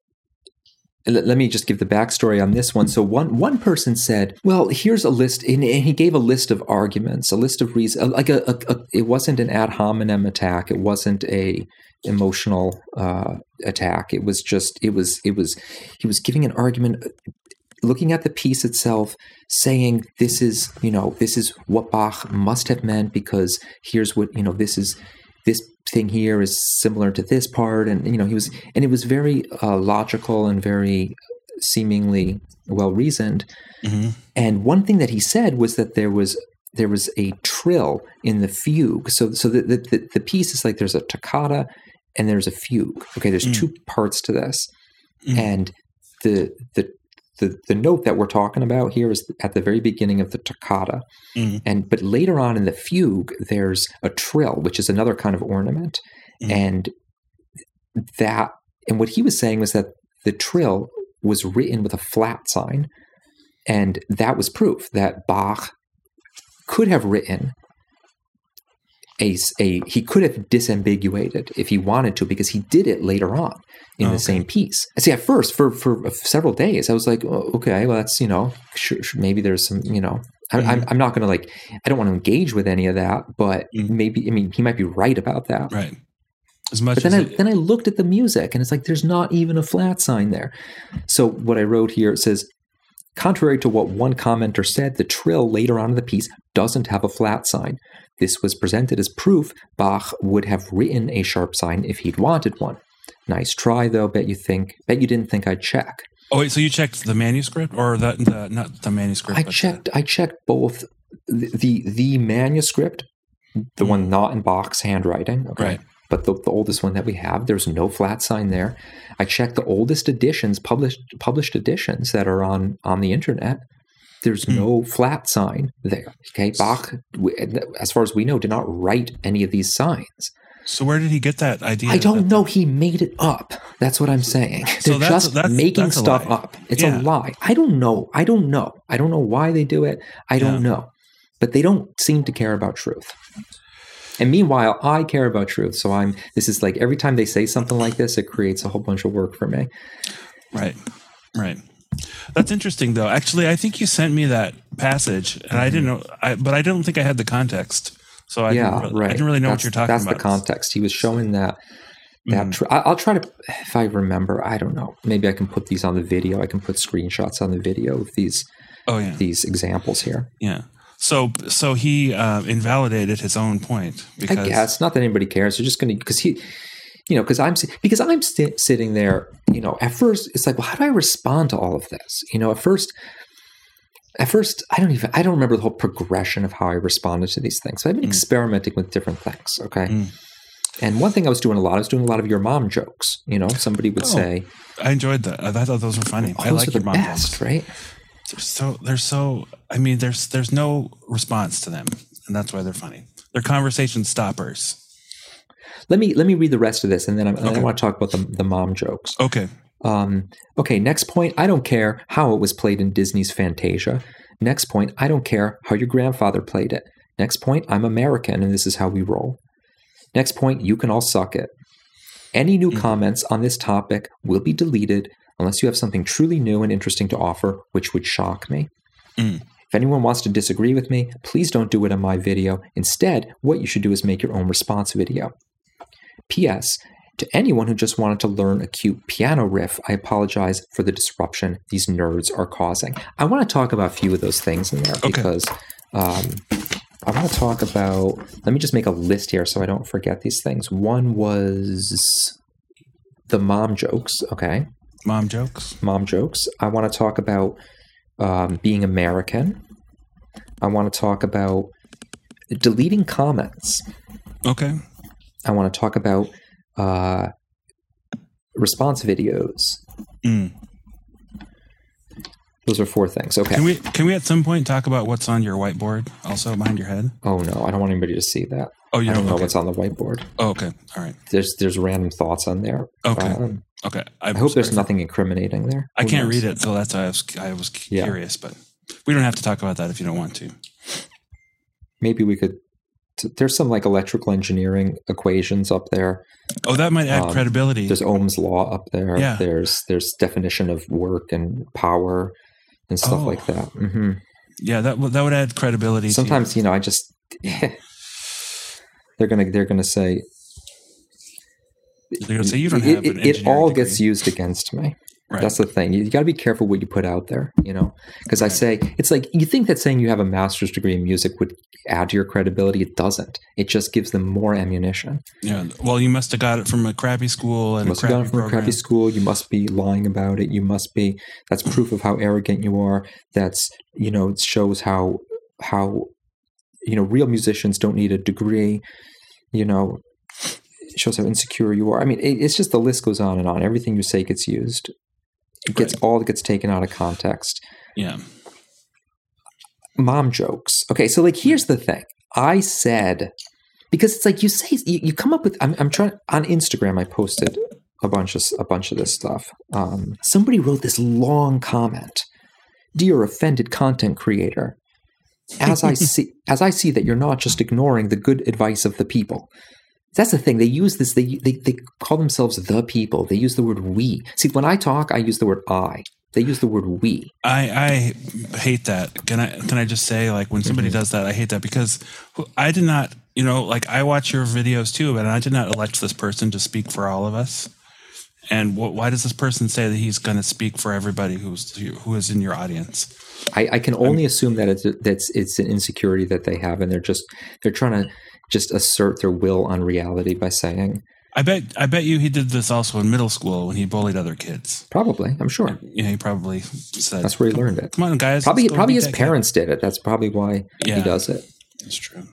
let me just give the backstory on this one. So one person said, well, here's a list, and he gave a list of arguments, a list of reasons, it wasn't an ad hominem attack. It wasn't a emotional attack. It was he was giving an argument, looking at the piece itself, saying this is what Bach must have meant, because here's what, this thing here is similar to this part, and it was very logical and very seemingly well reasoned. Mm-hmm. And one thing that he said was that there was a trill in the fugue. So the piece is like there's a toccata and there's a fugue. Okay, there's two parts to this, and the note that we're talking about here is at the very beginning of the toccata. But later on in the fugue, there's a trill, which is another kind of ornament. And what he was saying was that the trill was written with a flat sign. And that was proof that Bach could have written he could have disambiguated if he wanted to, because he did it later on in the same piece. I see, at first, for several days, I was like, oh, okay, well, that's, sure, maybe there's some, I'm not going to I don't want to engage with any of that, but maybe, he might be right about that. Right. As much but then I looked at the music, and it's like there's not even a flat sign there. So what I wrote here, it says, contrary to what one commenter said, the trill later on in the piece doesn't have a flat sign. This was presented as proof Bach would have written a sharp sign if he'd wanted one. Nice try, though. Bet you didn't think I'd check. Oh wait, so you checked the manuscript or not the manuscript? I checked both the manuscript, the one not in Bach's handwriting, okay, right. But the oldest one that we have, there's no flat sign there. I checked the oldest editions, published editions that are on the internet. There's no flat sign there. Okay, Bach, as far as we know, did not write any of these signs. So where did he get that idea? I don't know. He made it up. That's what I'm saying. They're just making stuff up. It's a lie. I don't know. I don't know why they do it. I don't know. But they don't seem to care about truth. And meanwhile, I care about truth. So this is like every time they say something like this, it creates a whole bunch of work for me. Right. That's interesting, though. Actually, I think you sent me that passage, and I didn't know, but I don't think I had the context. So I didn't really know what you're talking about. That's the context. He was showing that. I'll try to, if I remember, I don't know. Maybe I can put these on the video. I can put screenshots on the video of these examples here. Yeah. So he invalidated his own point. Because, I guess not that anybody cares. They're just going to because I'm sitting there. At first it's like, well, how do I respond to all of this? At first, I don't remember the whole progression of how I responded to these things. So I've been experimenting with different things. Okay. And one thing I was doing a lot of your mom jokes. Somebody would say, I enjoyed that. I thought those were funny. I like your mom jokes. Right? There's no response to them. And that's why they're funny. They're conversation stoppers. Let me read the rest of this. And then I want to talk about the mom jokes. Okay. Okay, next point, I don't care how it was played in Disney's Fantasia. Next point, I don't care how your grandfather played it. Next point, I'm American and this is how we roll. Next point, you can all suck it. Any new comments on this topic will be deleted unless you have something truly new and interesting to offer, which would shock me. If anyone wants to disagree with me, please don't do it on my video. Instead, what you should do is make your own response video. P.S. To anyone who just wanted to learn a cute piano riff, I apologize for the disruption these nerds are causing. I want to talk about a few of those things in there because I want to talk about, let me just make a list here so I don't forget these things. One was the mom jokes, okay? Mom jokes. I want to talk about being American. I want to talk about deleting comments. Okay. I want to talk about response videos. Those are 4 things. Okay. Can we at some point talk about what's on your whiteboard also behind your head? Oh no, I don't want anybody to see that. Oh, you don't know what's on the whiteboard. Oh, okay. All right. There's random thoughts on there. Okay. Okay. I hope there's nothing incriminating there. I can't read it, so that's why I was curious, but we don't have to talk about that if you don't want to. Maybe we could. There's some like electrical engineering equations up there. Oh, that might add credibility. There's Ohm's law up there. Yeah. There's definition of work and power and stuff like that. Mm-hmm. Yeah, that would add credibility. Sometimes I just they're gonna say you don't have an engineering it all degree. gets used against me. Right. That's the thing. You got to be careful what you put out there, because I say, it's like, you think that saying you have a master's degree in music would add to your credibility. It doesn't. It just gives them more ammunition. Yeah. Well, you must have got it from a crappy school and a crappy school. You must be lying about it. That's proof of how arrogant you are. That's, it shows how real musicians don't need a degree, it shows how insecure you are. I mean, it's just, the list goes on and on. Everything you say gets used. It gets taken out of context. Yeah. Mom jokes. Okay, so here's the thing. I said, because it's like you come up with. I'm trying on Instagram. I posted a bunch of this stuff. Somebody wrote this long comment. Dear offended content creator, as I see that you're not just ignoring the good advice of the people. That's the thing. They use this. They call themselves the people. They use the word we. See, when I talk, I use the word I. They use the word we. I hate that. Can I just say, like, when somebody does that, I hate that, because I did not, like, I watch your videos too, but I did not elect this person to speak for all of us. And why does this person say that he's going to speak for everybody who is in your audience? I can only assume that it's an insecurity that they have, and they're trying to just assert their will on reality by saying. I bet you he did this also in middle school when he bullied other kids. Probably, I'm sure. He probably said that's where he learned it. Come on, guys. Probably his parents did it. That's probably why he does it. That's true.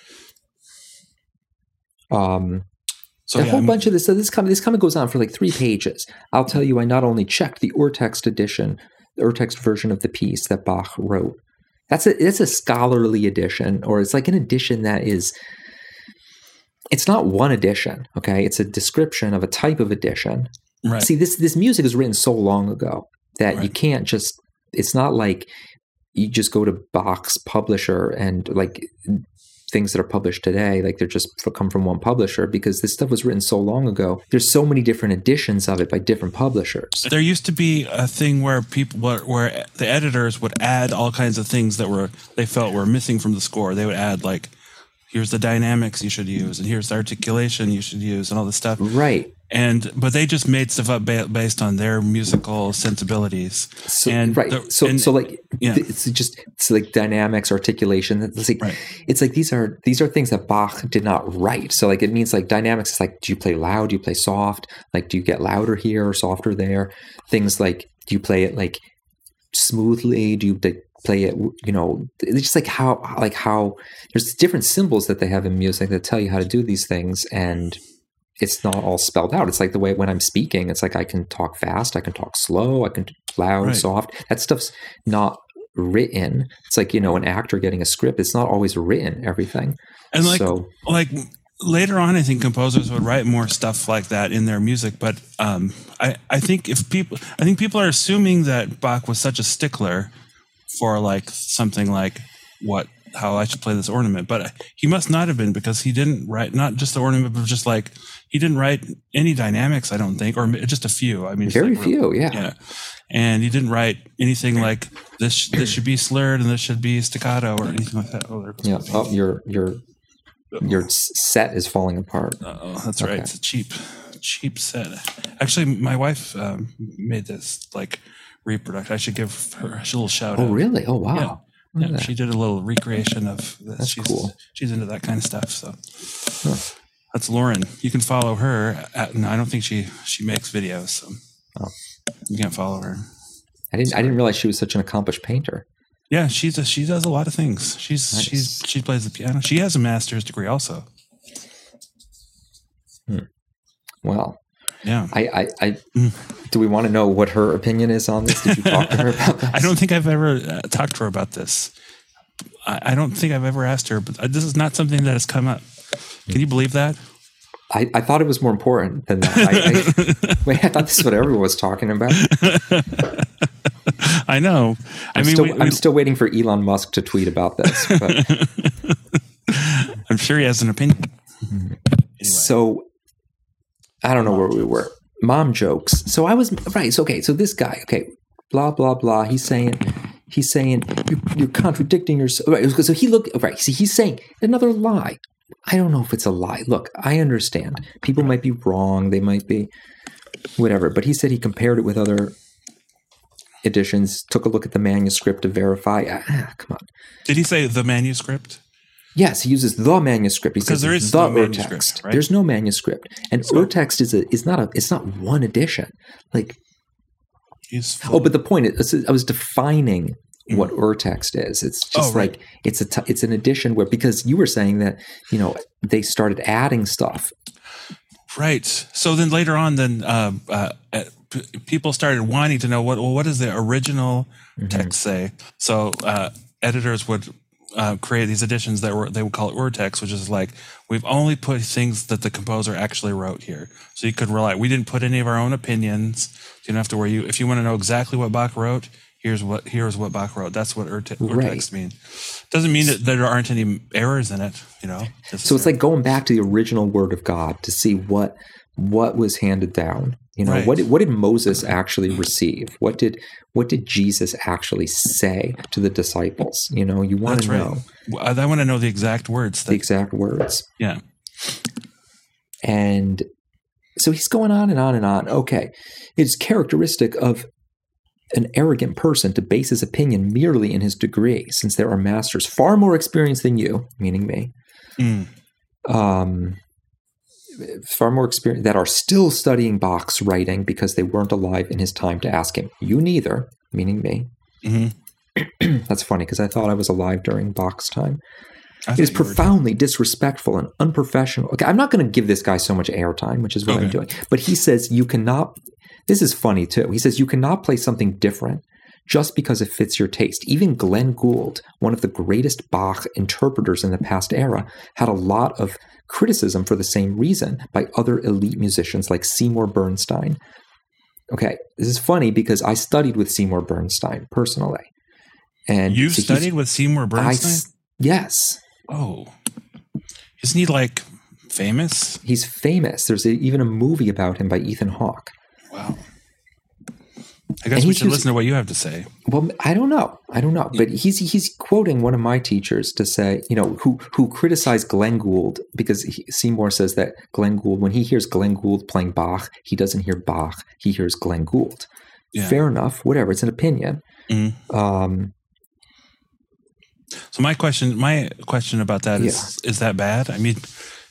So a whole bunch of this. So this comment goes on for like 3 pages. I'll tell you, I not only checked the Urtext edition, the Urtext version of the piece that Bach wrote. It's a scholarly edition, or it's like an edition that is. It's not one edition, okay? It's a description of a type of edition. Right. See, this music is written so long ago that you can't just. It's not like you just go to Bach's publisher and like. Things that are published today, like they're just come from one publisher, because this stuff was written so long ago. There's so many different editions of it by different publishers. There used to be a thing where where the editors would add all kinds of things that they felt were missing from the score. They would add, like, here's the dynamics you should use, and here's the articulation you should use, and all this stuff. Right. But they just made stuff up based on their musical sensibilities. So, and right. It's like dynamics, articulation. It's like these are things that Bach did not write. So like it means like dynamics is like, do you play loud? Do you play soft? Like, do you get louder here or softer there? Things like, do you play it like smoothly? Do you play it? It's just like how there's different symbols that they have in music that tell you how to do these things, and it's not all spelled out. It's like the way when I'm speaking, it's like I can talk fast, I can talk slow, I can talk loud, soft. That stuff's not written. It's like, an actor getting a script. It's not always written, everything. And like later on, I think composers would write more stuff like that in their music. But I think people are assuming that Bach was such a stickler for like something like how I should play this ornament, but he must not have been, because he didn't write not just the ornament, but just like he didn't write any dynamics, I don't think, or just a few. I mean, very few, yeah. And he didn't write anything like this should be slurred and this should be staccato or anything like that. Oh, there goes your set is falling apart. Oh, that's right. It's a cheap set. Actually, my wife made this like reproduction. I should give her a little shout out. Oh, really? Oh, wow. Yeah. Yeah, she did a little recreation of this. That's cool. She's into that kind of stuff. So that's Lauren. You can follow her. No, I don't think she makes videos. So you can't follow her. I didn't realize she was such an accomplished painter. Yeah, she does a lot of things. She plays the piano. She has a master's degree also. Well. Yeah. Do we want to know what her opinion is on this? Did you talk to her about this? I don't think I've ever talked to her about this. I don't think I've ever asked her, but this is not something that has come up. Can you believe that? I thought it was more important than that. I thought this is what everyone was talking about. I know. I'm still waiting for Elon Musk to tweet about this. But. I'm sure he has an opinion. Anyway. So I don't know where we were. Mom jokes. So I was right. So okay. So this guy. Okay. Blah blah blah. He's saying you're contradicting yourself. Right. So he looked right. See, he's saying another lie. I don't know if it's a lie. Look, I understand. People might be wrong. They might be whatever. But he said he compared it with other editions. Took a look at the manuscript to verify. Come on. Did he say the manuscript? Yes, he uses the manuscript. He says there is the no manuscript, right? There's no manuscript, and Urtext is not one edition. Like, but the point is, I was defining what Urtext is. It's just like it's an edition where, because you were saying that they started adding stuff. Right. So then later on, people started wanting to know what does the original text say. So editors would create these editions that they would call it Urtext, which is like, we've only put things that the composer actually wrote here. So you could rely. We didn't put any of our own opinions. You don't have to worry. If you want to know exactly what Bach wrote, here's what Bach wrote. That's what Urtext means. Doesn't mean that there aren't any errors in it. So it's like going back to the original Word of God to see what what was handed down. Right. What did Moses actually receive? What did Jesus actually say to the disciples? You want to know. I want to know the exact words. The exact words. Yeah. And so he's going on and on and on. Okay. It's characteristic of an arrogant person to base his opinion merely in his degree, since there are masters far more experienced than you, meaning me, far more experienced, that are still studying Bach's writing because they weren't alive in his time to ask him. You neither, meaning me. Mm-hmm. That's funny because I thought I was alive during Bach's time. It is profoundly disrespectful and unprofessional. Okay, I'm not going to give this guy so much airtime, which is what I'm doing. But he says you cannot. This is funny too. He says you cannot play something different just because it fits your taste. Even Glenn Gould, one of the greatest Bach interpreters in the past era, had a lot of criticism for the same reason by other elite musicians like Seymour Bernstein. Okay, this is funny because I studied with Seymour Bernstein personally. And you studied with Seymour Bernstein? Yes. Oh. Isn't he like famous? He's famous. There's even a movie about him by Ethan Hawke. Wow. I guess we should listen to what you have to say. Well, I don't know. But he's quoting one of my teachers to say, who criticized Glenn Gould because Seymour says that Glenn Gould, when he hears Glenn Gould playing Bach, he doesn't hear Bach. He hears Glenn Gould. Yeah. Fair enough. Whatever. It's an opinion. Mm-hmm. So my question about that is that bad? I mean,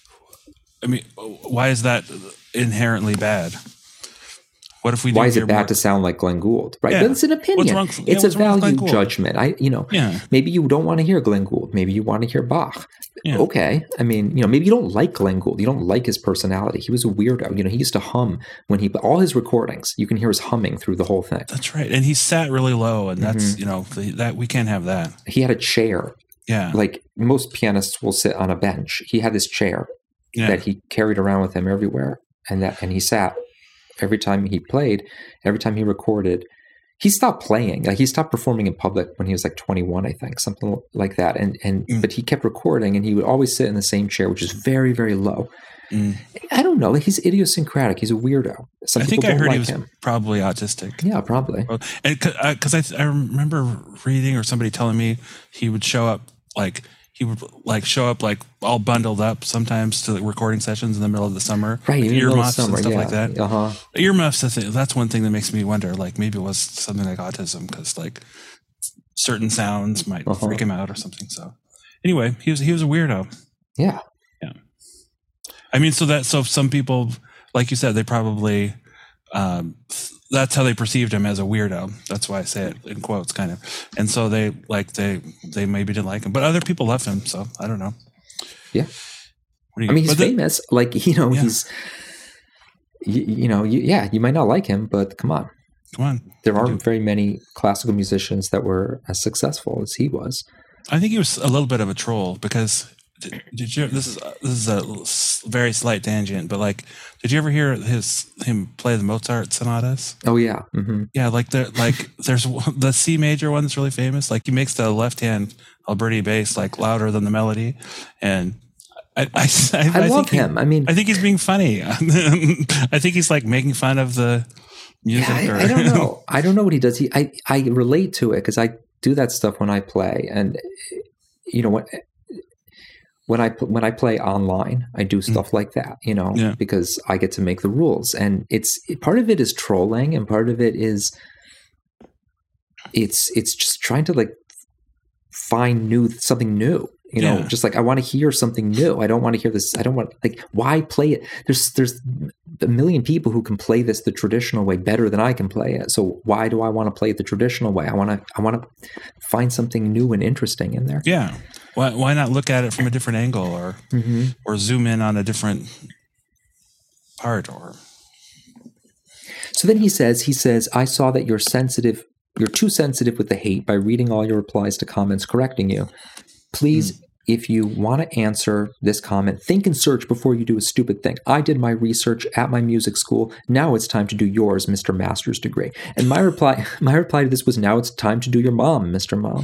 why is that inherently bad? What if we? Why is it bad to sound like Glenn Gould? Right, but it's an opinion. It's a value judgment. Maybe you don't want to hear Glenn Gould. Maybe you want to hear Bach. Yeah. Okay, I mean, maybe you don't like Glenn Gould. You don't like his personality. He was a weirdo. He used to hum when all his recordings. You can hear his humming through the whole thing. That's right, and he sat really low, and that's that we can't have that. He had a chair. Yeah, like most pianists will sit on a bench. He had this chair that he carried around with him everywhere, and he sat. Every time he played, every time he recorded, he stopped playing. Like he stopped performing in public when he was like 21, I think, something like that. But he kept recording, and he would always sit in the same chair, which is very, very low. I don't know. He's idiosyncratic. He's a weirdo. I think I heard he was probably autistic. Yeah, probably. And because I remember reading or somebody telling me he would show up all bundled up sometimes to the recording sessions in the middle of the summer, right? Earmuffs and stuff like that. Earmuffs. That's one thing that makes me wonder. Like maybe it was something like autism because like certain sounds might freak him out or something. So anyway, he was a weirdo. Yeah. I mean, so some people, like you said, they probably. That's how they perceived him as a weirdo. That's why I say it in quotes, kind of. And so they maybe didn't like him, but other people love him. So I don't know. Yeah, he's famous. He's, you might not like him, but come on. There aren't very many classical musicians that were as successful as he was. I think he was a little bit of a troll because. Did you? This is a very slight tangent, but did you ever hear him play the Mozart sonatas? Oh yeah, mm-hmm. Yeah. There's the C major one that's really famous. Like he makes the left hand Alberti bass louder than the melody, and I love him. I think he's being funny. I think he's making fun of the music. Yeah, I don't know. I don't know what he does. I relate to it because I do that stuff when I play, and what. When I play online, I do stuff like that, because I get to make the rules, and part of it is trolling, and part of it is it's just trying to find something new, just I want to hear something new. I don't want to hear this. I don't want why play it? There's a million people who can play this the traditional way better than I can play it. So why do I want to play it the traditional way? I want to find something new and interesting in there. Yeah. Why not look at it from a different angle or zoom in on a different part So then he says, I saw that you're too sensitive with the hate by reading all your replies to comments correcting you. Please, if you want to answer this comment, think and search before you do a stupid thing. I did my research at my music school. Now it's time to do yours, Mr. Master's degree. And my reply to this was, now it's time to do your mom, Mr. Mom.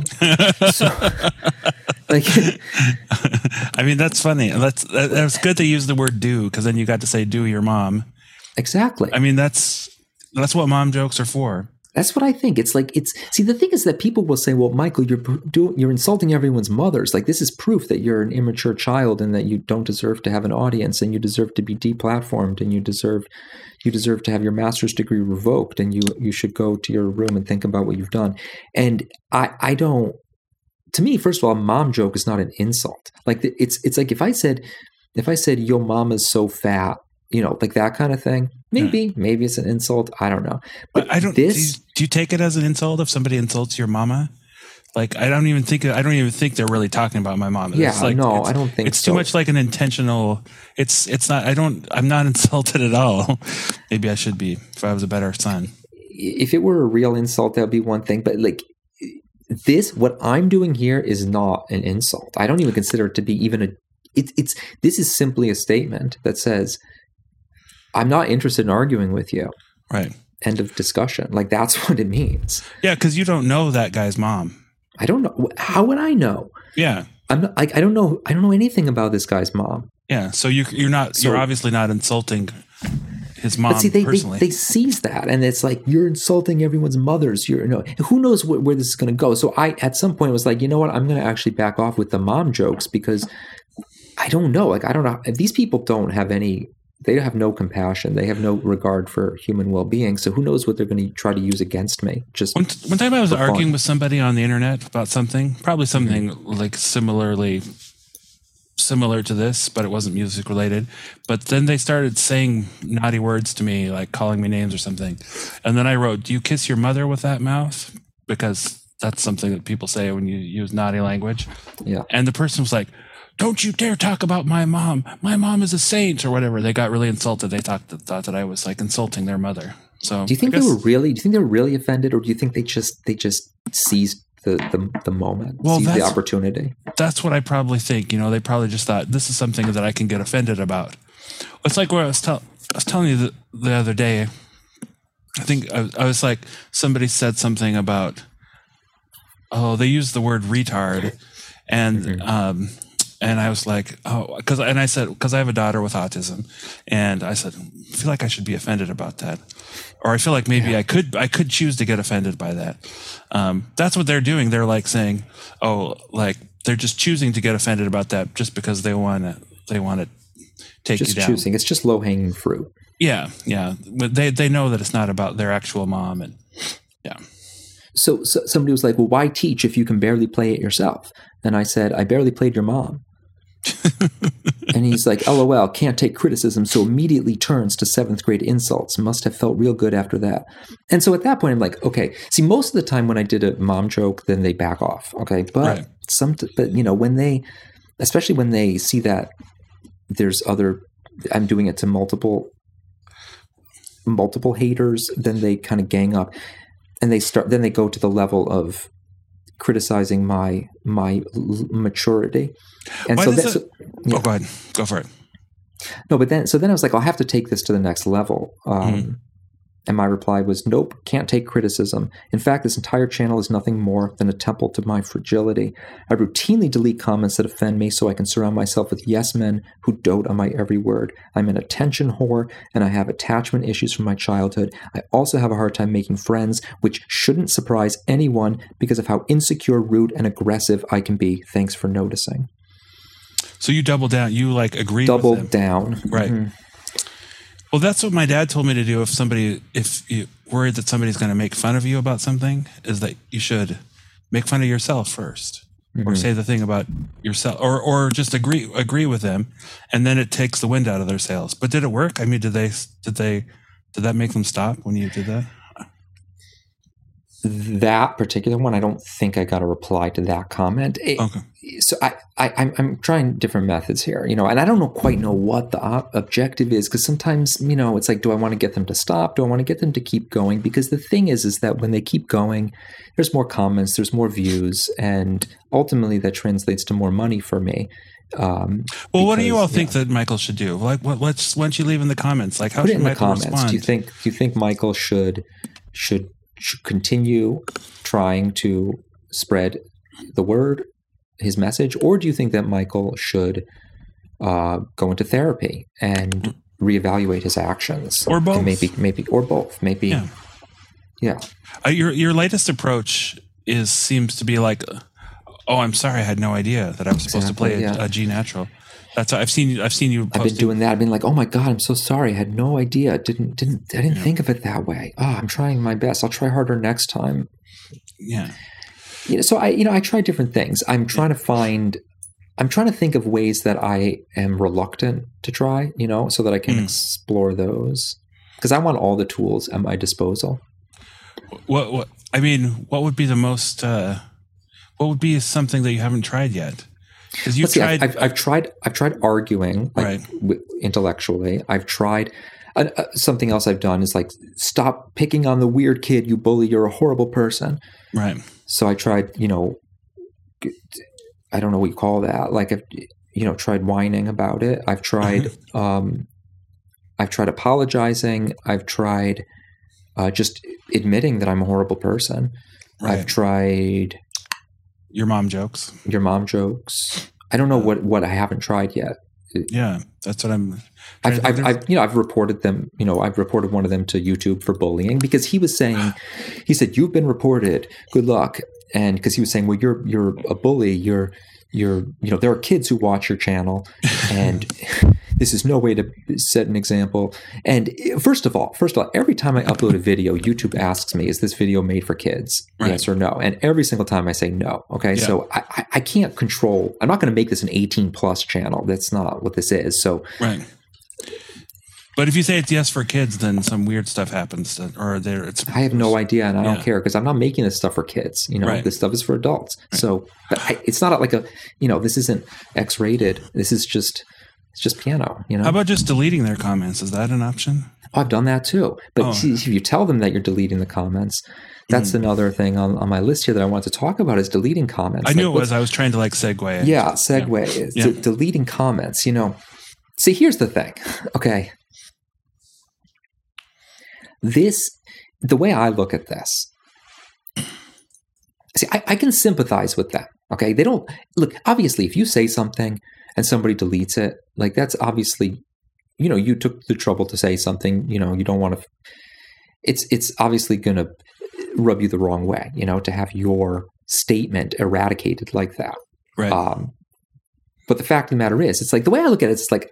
I mean, that's funny. That's good to use the word do, because then you got to say do your mom. Exactly. I mean, that's what mom jokes are for. That's what I think. It's like, see, the thing is that people will say, well, Michael, you're insulting everyone's mothers. Like, this is proof that you're an immature child and that you don't deserve to have an audience, and you deserve to be deplatformed, and you deserve to have your master's degree revoked, and you should go to your room and think about what you've done. And I don't, to me, first of all, a mom joke is not an insult. Like, it's like if I said, your mama's so fat, like that kind of thing, maybe it's an insult. I don't know. But I don't. Do you take it as an insult if somebody insults your mama? Like, I don't even think they're really talking about my mom. Yeah, like, no, I don't think it's too much like an intentional. It's not. I'm not insulted at all. Maybe I should be if I was a better son. If it were a real insult, that would be one thing. But like what I'm doing here is not an insult. I don't even consider it to be even a. This is simply a statement that says, I'm not interested in arguing with you. Right. End of discussion. Like, that's what it means. Yeah, because you don't know that guy's mom. I don't know. How would I know? Yeah. I'm not, like, I don't know anything about this guy's mom. Yeah. So you're obviously not insulting his mom. But see, they seize that, and it's like, you're insulting everyone's mothers. Who knows where this is going to go? So I, at some point, was like, you know what? I'm going to actually back off with the mom jokes, because I don't know. Like, I don't know. These people don't have any. They have no compassion. They have no regard for human well-being. So who knows what they're going to try to use against me? Just one time I was arguing with somebody on the internet about something, probably something like similar to this, but it wasn't music related. But then they started saying naughty words to me, like calling me names or something. And then I wrote, "Do you kiss your mother with that mouth?" Because that's something that people say when you use naughty language. Yeah. And the person was like, "Don't you dare talk about my mom. My mom is a saint," or whatever. They got really insulted. They thought that I was like insulting their mother. So do you think they were really offended, or do you think they just seized the moment, seized the opportunity? That's what I probably think. They probably just thought, this is something that I can get offended about. It's like where I was telling you the other day. I think I was like, somebody said something about, they used the word retard, and and I was like, because I have a daughter with autism, and I said, I feel like I should be offended about that, or I feel like maybe I could choose to get offended by that. That's what they're doing. They're like saying, like they're just choosing to get offended about that just because they want to take you down. Just choosing. It's just low hanging fruit. Yeah, yeah. But they know that it's not about their actual mom, and yeah. So somebody was like, well, why teach if you can barely play it yourself? And I said, I barely played your mom. And he's like, LOL, can't take criticism, so immediately turns to 7th grade insults. Must have felt real good after that. And so at that point, I'm like, okay. See, most of the time when I did a mom joke, then they back off. Okay, but right. Especially when they see that there's I'm doing it to multiple haters, then they kind of gang up, and then they go to the level of criticizing my maturity. And go ahead, go for it. No, but then I was like, I'll have to take this to the next level. And my reply was, nope, can't take criticism. In fact, this entire channel is nothing more than a temple to my fragility. I routinely delete comments that offend me so I can surround myself with yes men who dote on my every word. I'm an attention whore, and I have attachment issues from my childhood. I also have a hard time making friends, which shouldn't surprise anyone because of how insecure, rude, and aggressive I can be. Thanks for noticing. So you double down. You like agree with them. Double down. Right. Mm-hmm. Well, that's what my dad told me to do. If you're worried that somebody's going to make fun of you about something, is that you should make fun of yourself first, or say the thing about yourself, or just agree with them, and then it takes the wind out of their sails. But did it work? I mean, did that make them stop when you did that? That particular one, I don't think I got a reply to that comment. Okay. So I'm trying different methods here, and I don't quite know what the objective is, because sometimes, it's like, do I want to get them to stop? Do I want to get them to keep going? Because the thing is that when they keep going, there's more comments, there's more views, and ultimately that translates to more money for me. What do you all think that Michael should do? Like, why don't you leave in the comments? Like, how should Michael respond? Do you think Michael should continue trying to spread the word, his message, or do you think that Michael should go into therapy and reevaluate his actions, or both, and maybe or both, maybe. Yeah. Your latest approach seems to be like, oh, I'm sorry, I had no idea that I was supposed to play a G natural. That's I've seen you. Posting. I've been doing that. I've been like, oh my God, I'm so sorry. I had no idea. I didn't think of it that way. Oh, I'm trying my best. I'll try harder next time. Yeah. So I try different things. I'm trying to think of ways that I am reluctant to try, so that I can explore those, because I want all the tools at my disposal. What would be the most, what would be something that you haven't tried yet? Because you've tried. I've tried arguing, like, intellectually. I've tried. Something else I've done is like, stop picking on the weird kid, you bully. You're a horrible person. Right. So I tried. I don't know what you call that. Like, I've tried whining about it. I've tried. I've tried apologizing. I've tried just admitting that I'm a horrible person. Right. I've tried. Your mom jokes. I don't know what I haven't tried yet. Yeah, that's what I'm. I've reported them. I've reported one of them to YouTube for bullying, because he said, you've been reported. Good luck. And because he was saying, well, you're a bully. There are kids who watch your channel, and this is no way to set an example. And first of all, every time I upload a video, YouTube asks me, is this video made for kids? Right. Yes or no? And every single time I say no. Okay. Yeah. So I can't control, I'm not going to make this an 18 plus channel. That's not what this is. So, right. But if you say it's yes for kids, then some weird stuff happens. I have no idea, and I don't care, because I'm not making this stuff for kids. Right. This stuff is for adults. Right. So, but it's not like this isn't X-rated. This is just piano. How about just deleting their comments? Is that an option? Oh, I've done that too. But see, if you tell them that you're deleting the comments, that's another thing on my list here that I want to talk about, is deleting comments. I knew it was. I was trying to segue. Yeah, segue. Yeah. Deleting comments. See, here's the thing. Okay. The way I look at this, see, I can sympathize with them. Okay. They don't look, obviously, if you say something and somebody deletes it, like, that's obviously, you took the trouble to say something, you don't want to, it's obviously going to rub you the wrong way, to have your statement eradicated like that. Right. But the fact of the matter is, it's like, the way I look at it, it's like,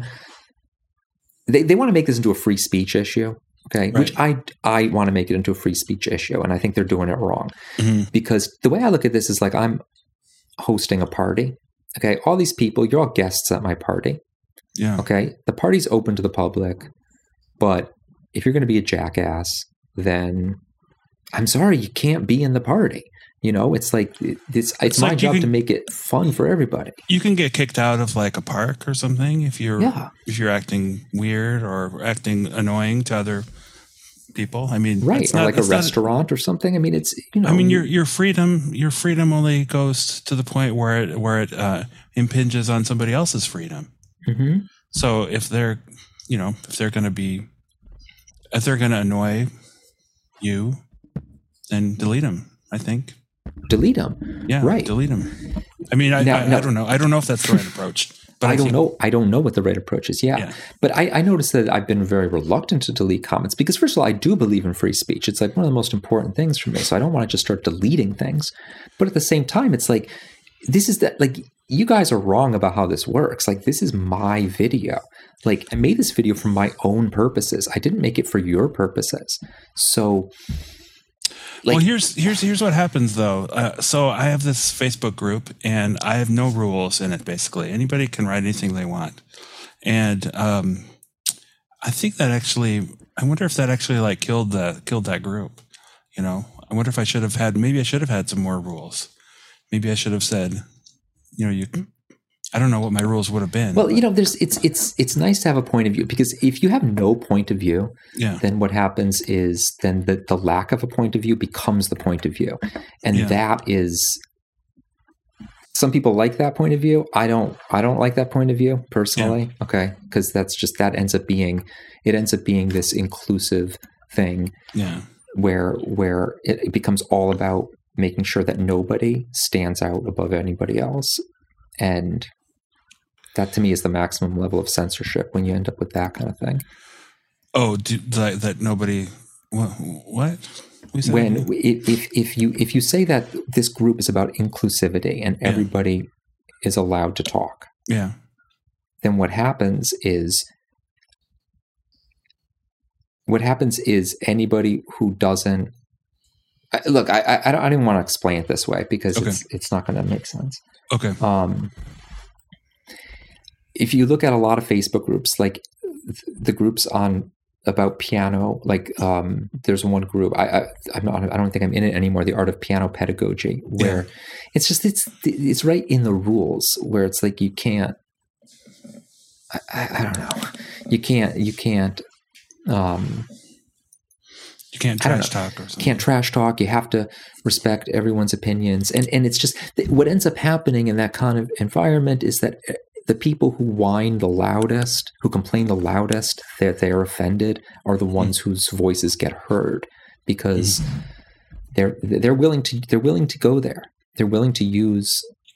they want to make this into a free speech issue. Okay, right. Which I want to make it into a free speech issue, and I think they're doing it wrong. Mm-hmm. Because the way I look at this is like, I'm hosting a party. Okay, all these people, you're all guests at my party. Yeah. Okay, the party's open to the public, but if you're going to be a jackass, then I'm sorry, you can't be in the party. It's like it's my job to make it fun for everybody. You can get kicked out of a park or something if you're acting weird or acting annoying to other people. I mean, right? Or a restaurant or something. I mean, it's I mean, your freedom only goes to the point where it impinges on somebody else's freedom. Mm-hmm. So if they're going to annoy you, then delete them. I think. Delete them. Yeah, right. Delete them. I mean, I don't know. I don't know if that's the right approach. But I don't know. I don't know what the right approach is. Yeah. But I noticed that I've been very reluctant to delete comments, because, first of all, I do believe in free speech. It's like one of the most important things for me. So I don't want to just start deleting things. But at the same time, it's like, you guys are wrong about how this works. Like, this is my video. Like, I made this video for my own purposes. I didn't make it for your purposes. So... well, here's what happens though. So I have this Facebook group, and I have no rules in it. Basically, anybody can write anything they want, and I think that actually, I wonder if that actually killed that group. I wonder if I should have had some more rules. Maybe I should have said, I don't know what my rules would have been. Well, it's nice to have a point of view, because if you have no point of view, then what happens is then the lack of a point of view becomes the point of view. And that is, some people like that point of view. I don't like that point of view personally. Yeah. Okay. Because that ends up being this inclusive thing. Yeah. Where it becomes all about making sure that nobody stands out above anybody else. And That to me is the maximum level of censorship when you end up with that kind of thing. Oh, that nobody. What? When if you say that this group is about inclusivity and everybody is allowed to talk, then what happens is anybody who doesn't look. I don't even want to explain it this way because it's not going to make sense. Okay. If you look at a lot of Facebook groups, like the groups about piano, like there's one group I don't think I'm in it anymore, the Art of Piano Pedagogy, where it's right in the rules where it's like you can't I don't know, you can't trash talk or something. Can't trash talk. You have to respect everyone's opinions, and it's just what ends up happening in that kind of environment is that the people who whine the loudest, who complain the loudest, that they're offended, are the ones whose voices get heard because they're willing to go there. They're willing to use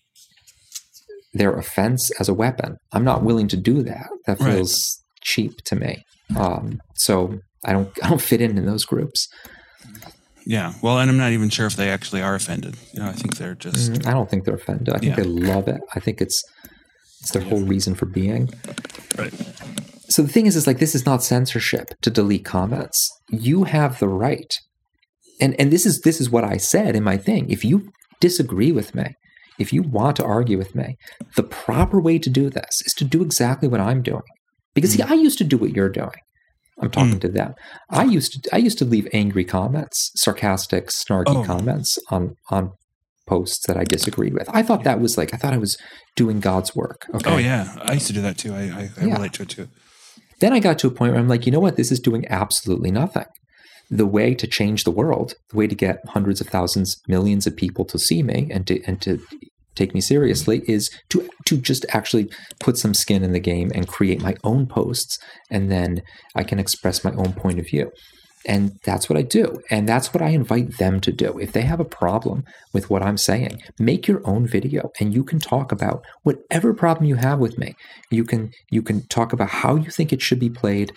their offense as a weapon. I'm not willing to do that. That feels cheap to me. So I don't fit in those groups. Yeah. Well, and I'm not even sure if they actually are offended. I think they're just. I don't think they're offended. I think they love it. I think it's their whole reason for being. Right. So the thing is like, this is not censorship to delete comments. You have the right. And this is what I said in my thing. If you disagree with me, if you want to argue with me, the proper way to do this is to do exactly what I'm doing. Because see, I used to do what you're doing. I'm talking to them. I used to leave angry comments, sarcastic, snarky comments on posts that I disagreed with. I thought I was doing God's work. Okay. Oh yeah, I used to do that too. I relate to it too. Then I got to a point where I'm like, you know what? This is doing absolutely nothing. The way to change the world, the way to get hundreds of thousands, millions of people to see me and to take me seriously is to just actually put some skin in the game and create my own posts, and then I can express my own point of view. And that's what I do. And that's what I invite them to do. If they have a problem with what I'm saying, make your own video and you can talk about whatever problem you have with me. You can talk about how you think it should be played.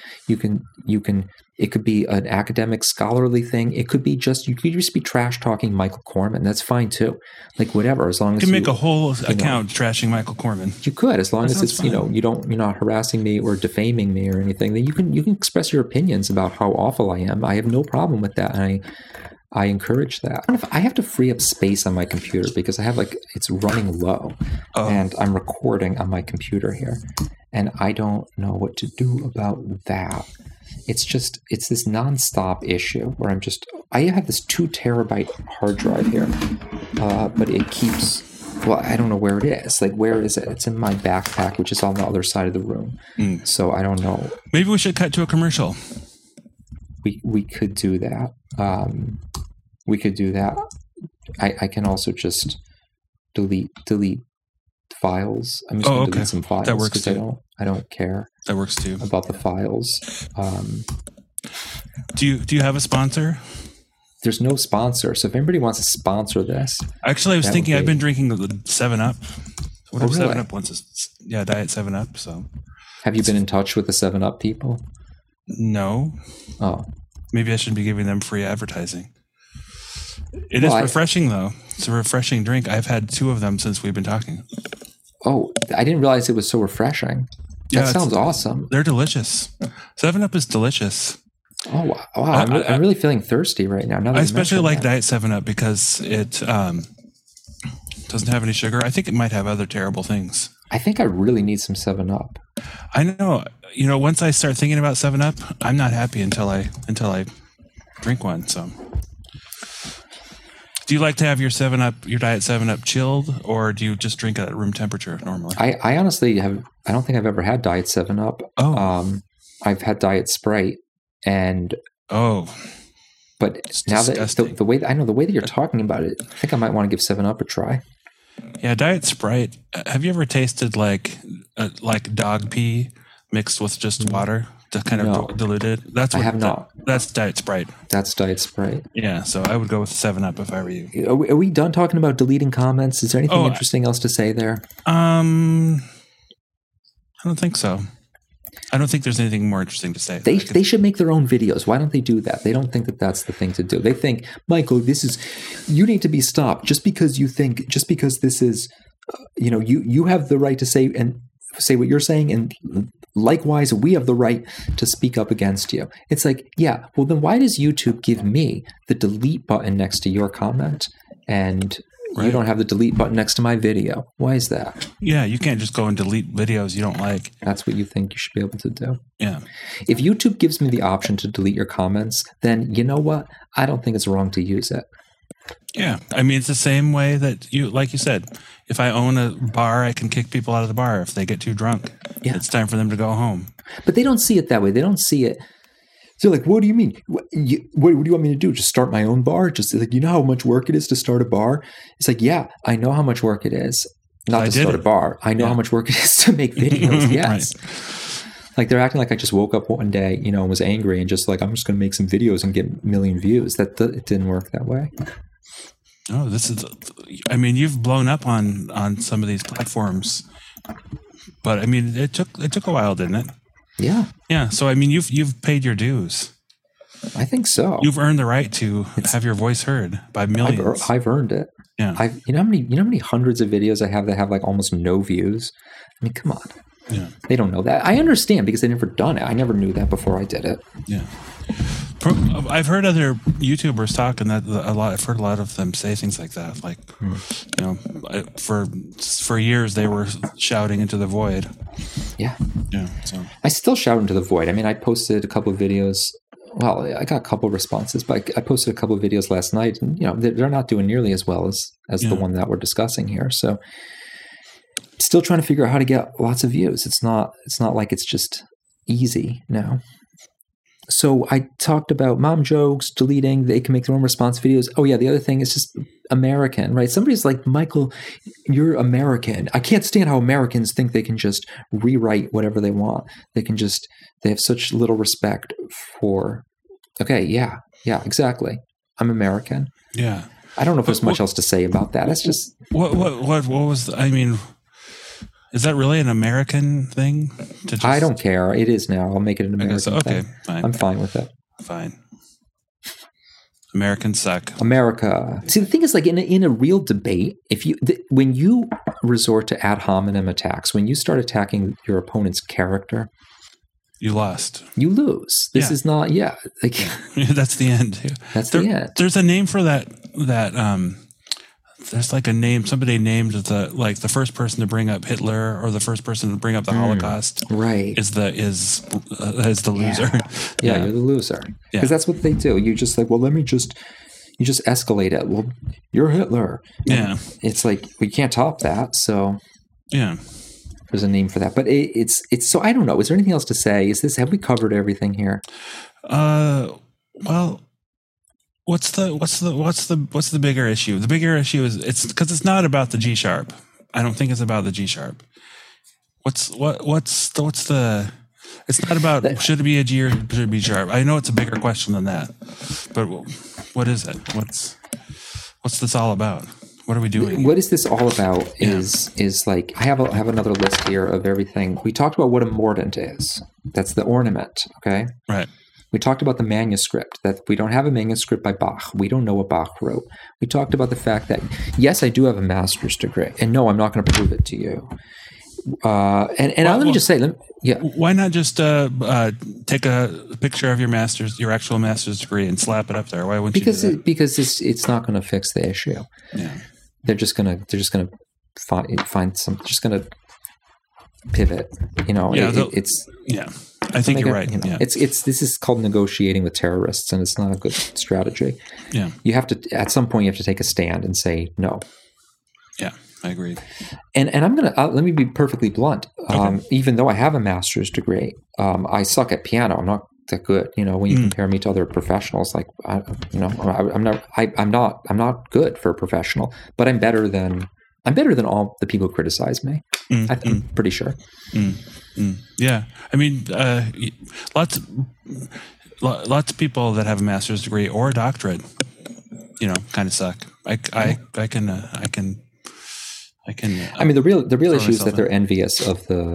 It could be an academic scholarly thing. It could be you could just be trash talking Michael Corman. That's fine too. Like whatever, as long as you can make a whole account trashing Michael Corman. You could, as long as it's fine. You're not harassing me or defaming me or anything. Then you can express your opinions about how awful I am. I have no problem with that, and I encourage that. I have to free up space on my computer because I have it's running low, and I'm recording on my computer here, and I don't know what to do about that. It's this nonstop issue where I have this 2 terabyte hard drive here, but it keeps, I don't know where it is. Like, where is it? It's in my backpack, which is on the other side of the room. So I don't know. Maybe we should cut to a commercial. We could do that. We could do that. I can also just delete files. I'm just going to delete some files. That works too. I don't care. That works too. About the files. Do you have a sponsor? There's no sponsor. So if anybody wants to sponsor this, actually, I was thinking I've been drinking 7-Up. Whatever really? 7-Up wants. Diet 7-Up. So, have you been in touch with the 7-Up people? No. Oh, maybe I shouldn't be giving them free advertising. It is refreshing, though. It's a refreshing drink. I've had 2 of them since we've been talking. Oh, I didn't realize it was so refreshing. That sounds awesome. They're delicious. 7-Up is delicious. Oh, wow. I'm really feeling thirsty right now. I especially like Diet 7-Up because it doesn't have any sugar. I think it might have other terrible things. I think I really need some 7-Up. I know. Once I start thinking about 7-Up, I'm not happy until I drink one. So, do you like to have your Diet 7-Up chilled, or do you just drink it at room temperature normally? I honestly I don't think I've ever had Diet 7-Up. Oh. I've had Diet Sprite, and but it's now disgusting. that the way that you're talking about it, I think I might want to give 7-Up a try. Yeah, Diet Sprite. Have you ever tasted like dog pee mixed with just water, just kind of diluted? I have not. That's Diet Sprite. That's Diet Sprite. Yeah, so I would go with 7-Up if I were you. Are we done talking about deleting comments? Is there anything interesting else to say there? I don't think so. I don't think there's anything more interesting to say. They should make their own videos. Why don't they do that? They don't think that that's the thing to do. They think, Michael, you need to be stopped just because this is, you have the right to say what you're saying, and likewise, we have the right to speak up against you. It's like, yeah, well then why does YouTube give me the delete button next to your comment, and you don't have the delete button next to my video? Why is that? Yeah, you can't just go and delete videos you don't like. That's what you think you should be able to do. Yeah. If YouTube gives me the option to delete your comments, then you know what? I don't think it's wrong to use it. Yeah. I mean, it's the same way that like you said, if I own a bar, I can kick people out of the bar if they get too drunk. Yeah. It's time for them to go home. But they don't see it that way. They don't see it. They're like, what do you mean? What do you want me to do? Just start my own bar? Just like, you know how much work it is to start a bar? It's like, yeah, I know how much work it is not to start a bar. I know how much work it is to make videos. Yes. Right. Like they're acting like I just woke up one day, and was angry and just like, I'm just going to make some videos and get a million views. It didn't work that way. Oh, you've blown up on some of these platforms, but I mean, it took a while, didn't it? Yeah. Yeah. So, I mean, you've paid your dues. I think so. You've earned the right to have your voice heard by millions. I've earned it. Yeah. You know how many hundreds of videos I have that have like almost no views? I mean, come on. Yeah. They don't know that. I understand because they've never done it. I never knew that before I did it. Yeah. I've heard other YouTubers talking that a lot. I've heard a lot of them say things like that. Like, for years they were shouting into the void. Yeah. Yeah. So I still shout into the void. I mean, I posted a couple of videos. Well, I got a couple of responses, but I posted a couple of videos last night, and they're not doing nearly as well as the one that we're discussing here. So, still trying to figure out how to get lots of views. It's not like it's just easy now. So I talked about mom jokes, deleting, they can make their own response videos. Oh yeah, the other thing is just American, right? Somebody's like, Michael, you're American. I can't stand how Americans think they can just rewrite whatever they want. They have such little respect for, okay, yeah, exactly. I'm American. Yeah. I don't know if there's much else to say about that. It's just. What was, is that really an American thing? I don't care. It is now. I'll make it an American thing. Fine. I'm fine with it. Fine. Americans suck. America. See, the thing is, like in a real debate, when you resort to ad hominem attacks, when you start attacking your opponent's character, you lost. You lose. This is not. Yeah. Like that's the end. That's the end. There's a name for that. There's like a name somebody named the first person to bring up Hitler or the first person to bring up the Holocaust. Right. Is the loser. Yeah, you're the loser. Because that's what they do. You just like, well, you just escalate it. Well, you're Hitler. Yeah. It's like we can't top that. So yeah, there's a name for that. But it's so I don't know. Is there anything else to say? Have we covered everything here? Well. What's the bigger issue? The bigger issue is it's not about the G sharp. I don't think it's about the G sharp. What's the? It's not about should it be a G or should it be sharp. I know it's a bigger question than that, but what is it? What's this all about? What are we doing? What is this all about? Is like I have another list here of everything. We talked about what a mordant is. That's the ornament. Okay. Right. We talked about the manuscript, that we don't have a manuscript by Bach. We don't know what Bach wrote. We talked about the fact that, yes, I do have a master's degree. And no, I'm not going to prove it to you. Let me just say, why not just take a picture of your actual master's degree and slap it up there? Why wouldn't you do that? Because it's not going to fix the issue. Yeah. They're just going to find some, just going to pivot, it's. Yeah. I think you're right. This is called negotiating with terrorists, and it's not a good strategy. Yeah, you have to at some point you have to take a stand and say no. Yeah, I agree. And I'm gonna let me be perfectly blunt. Okay. Even though I have a master's degree, I suck at piano. I'm not that good. When you compare me to other professionals, like I'm not good for a professional, but I'm better than all the people who criticize me. I'm pretty sure. Yeah, I mean, lots of people that have a master's degree or a doctorate, kind of suck. I can. I mean, the real issue is that they're envious of the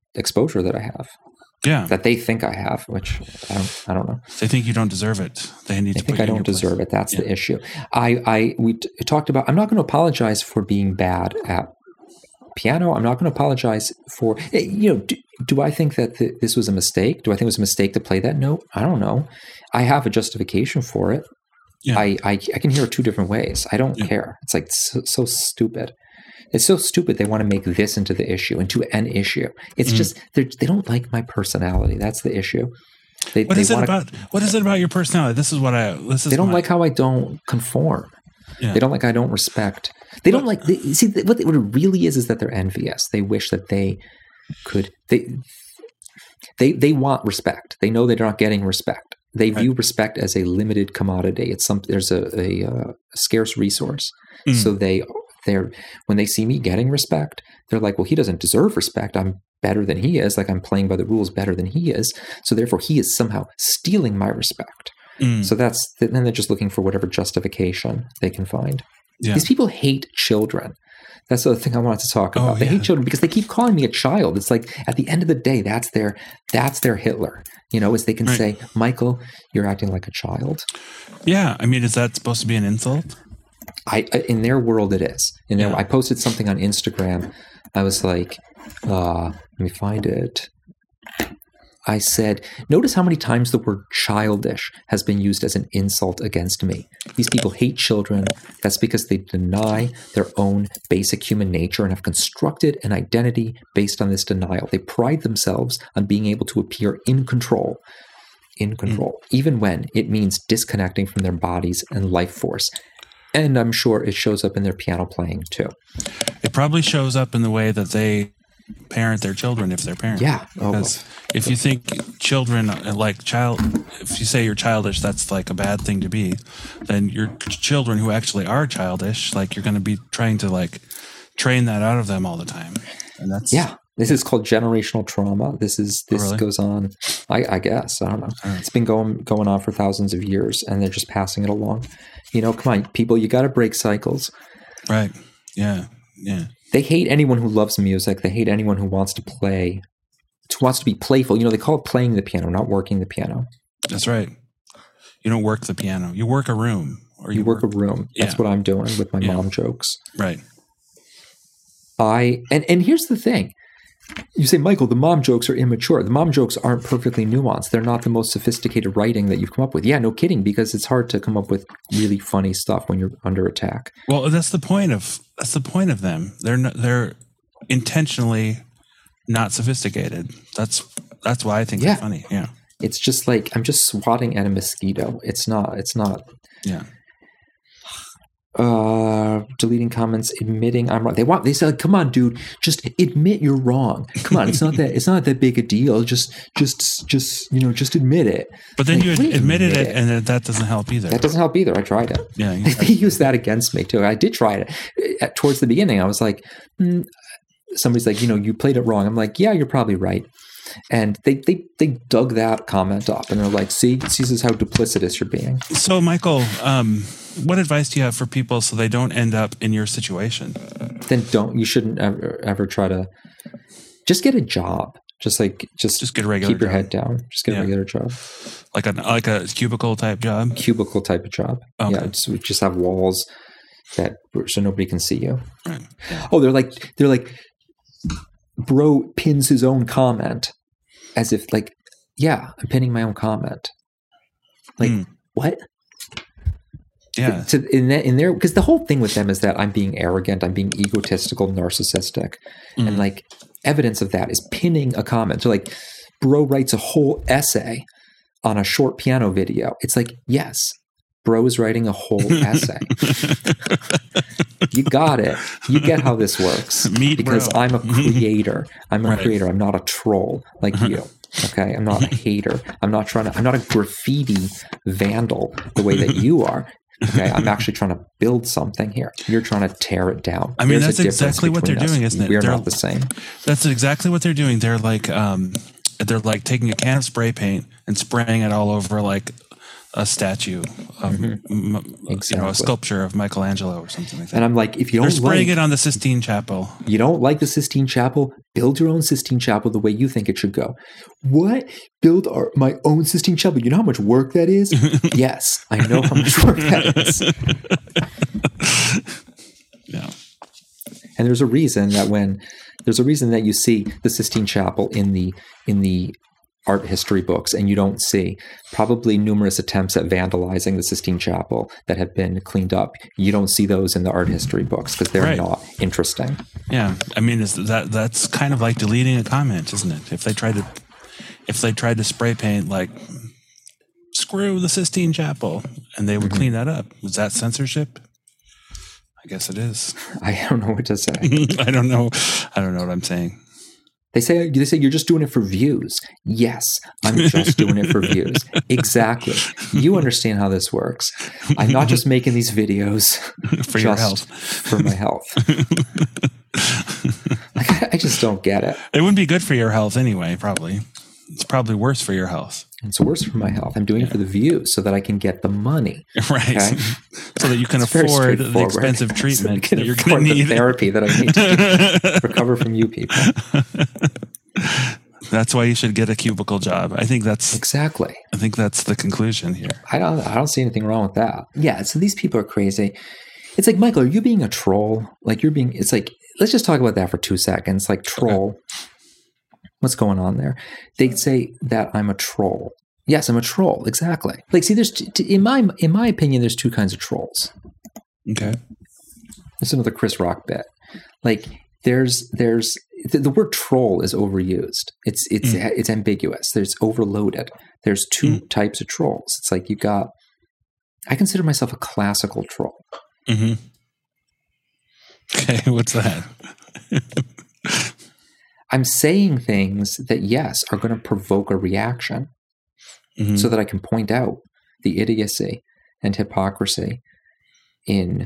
exposure that I have. Yeah. That they think I have, which I don't know. They think you don't deserve it. They need to think I don't deserve it. That's the issue. We talked about, I'm not going to apologize for being bad at piano. I'm not going to apologize for, do I think that this was a mistake? Do I think it was a mistake to play that note? I don't know. I have a justification for it. Yeah. I can hear it two different ways. I don't care. It's like so stupid. It's so stupid they want to make this into the issue, into an issue. It's just, they don't like my personality. That's the issue. What is it about your personality? They don't like how I don't conform. Yeah. They don't like I don't respect. They don't like, what it really is that they're envious. They wish that they could, they want respect. They know they're not getting respect. They view respect as a limited commodity. There's a scarce resource. So when they see me getting respect, they're like, well, he doesn't deserve respect. I'm better than he is. Like, I'm playing by the rules better than he is. So therefore he is somehow stealing my respect. So then they're just looking for whatever justification they can find. Yeah. These people hate children. That's the other thing I wanted to talk about. They hate children because they keep calling me a child. It's like, at the end of the day, that's their Hitler, as they can say, Michael, you're acting like a child. Yeah. I mean, is that supposed to be an insult? In their world, it is. I posted something on Instagram. I was like, let me find it. I said, notice how many times the word childish has been used as an insult against me. These people hate children. That's because they deny their own basic human nature and have constructed an identity based on this denial. They pride themselves on being able to appear in control, even when it means disconnecting from their bodies and life force. And I'm sure it shows up in their piano playing too. It probably shows up in the way that they parent their children if they're parents. Yeah. Because if you think children if you say you're childish, that's like a bad thing to be, then your children who actually are childish, like, you're going to be trying to like train that out of them all the time. And that's This is called generational trauma. This goes on. I guess, I don't know. It's been going on for thousands of years, and they're just passing it along. Come on, people, you got to break cycles. Right. Yeah. Yeah. They hate anyone who loves music. They hate anyone who wants to play, wants to be playful. They call it playing the piano, not working the piano. That's right. You don't work the piano. You work a room. Or you work a room. Yeah. That's what I'm doing with my mom jokes. Right. And here's the thing. You say, Michael, the mom jokes are immature. The mom jokes aren't perfectly nuanced. They're not the most sophisticated writing that you've come up with. Yeah, no kidding, because it's hard to come up with really funny stuff when you're under attack. Well, that's the point of them. They're intentionally not sophisticated. That's why I think they're funny. Yeah. It's just like, I'm just swatting at a mosquito. It's not. Yeah. Deleting comments, admitting I'm wrong. They say, like, come on, dude, just admit you're wrong. Come on, it's not that big a deal. Just admit it. But then you admitted it, and that doesn't help either. That doesn't help either. I tried it. Yeah, they used that against me too. I did try it. Towards the beginning, I was like, somebody's like, you played it wrong. I'm like, yeah, you're probably right. And they dug that comment up, and they're like, see, this is how duplicitous you're being. So, Michael, what advice do you have for people so they don't end up in your situation? Then you shouldn't ever try to, just get a job. Just get a regular job. Keep your head down. Just get a regular job. Like a cubicle type job? Cubicle type of job. Okay. Yeah, just have walls so nobody can see you. Right. Oh, they're like, bro pins his own comment as if like, yeah, I'm pinning my own comment. Like, what? Yeah. In there, because the whole thing with them is that I'm being arrogant, I'm being egotistical, narcissistic, and like evidence of that is pinning a comment. So like, bro writes a whole essay on a short piano video. It's like, yes, bro is writing a whole essay. You got it. You get how this works. Because bro. I'm a creator. I'm a creator. I'm not a troll like you. Okay, I'm not a hater. I'm not a graffiti vandal the way that you are. Okay, I'm actually trying to build something here. You're trying to tear it down. I mean, that's exactly what they're doing, isn't it? We're not the same. That's exactly what they're doing. They're like taking a can of spray paint and spraying it all over like a statue of, a sculpture of Michelangelo or something like that. And I'm like, if you don't They're spraying it on the Sistine Chapel. You don't like the Sistine Chapel? Build your own Sistine Chapel the way you think it should go. What? Build my own Sistine Chapel? You know how much work that is? Yes, I know how much work that is. Yeah. And there's a reason that you see the Sistine Chapel in the art history books, and you don't see probably numerous attempts at vandalizing the Sistine Chapel that have been cleaned up. You don't see those in the art history books because they're not interesting. Yeah, I mean, that's kind of like deleting a comment, isn't it? If they tried to spray paint like "screw the Sistine Chapel" and they would clean that up, was that censorship? I guess it is. I don't know what to say. I don't know what I'm saying. They say you're just doing it for views. Yes, I'm just doing it for views. Exactly. You understand how this works. I'm not just making these videos for your health. For my health. I just don't get it. It wouldn't be good for your health anyway, probably. It's probably worse for your health. It's worse for my health. I'm doing it for the views so that I can get the money. Right. Okay? So that you can afford the expensive treatment so that you're going to need. The therapy that I need to recover from you people. That's why you should get a cubicle job. I think that's exactly. I think that's the conclusion here. I don't see anything wrong with that. Yeah. So these people are crazy. It's like, Michael, are you being a troll? Like it's like, let's just talk about that for 2 seconds. Like troll. Okay. What's going on there? They say that I'm a troll. Yes, I'm a troll. Exactly. Like, see, there's in my opinion, there's two kinds of trolls. Okay. There's another Chris Rock bit. Like, there's the word troll is overused. It's ambiguous. There's overloaded. There's two types of trolls. It's like I consider myself a classical troll. Mm-hmm. Okay, what's that? I'm saying things that, yes, are going to provoke a reaction so that I can point out the idiocy and hypocrisy in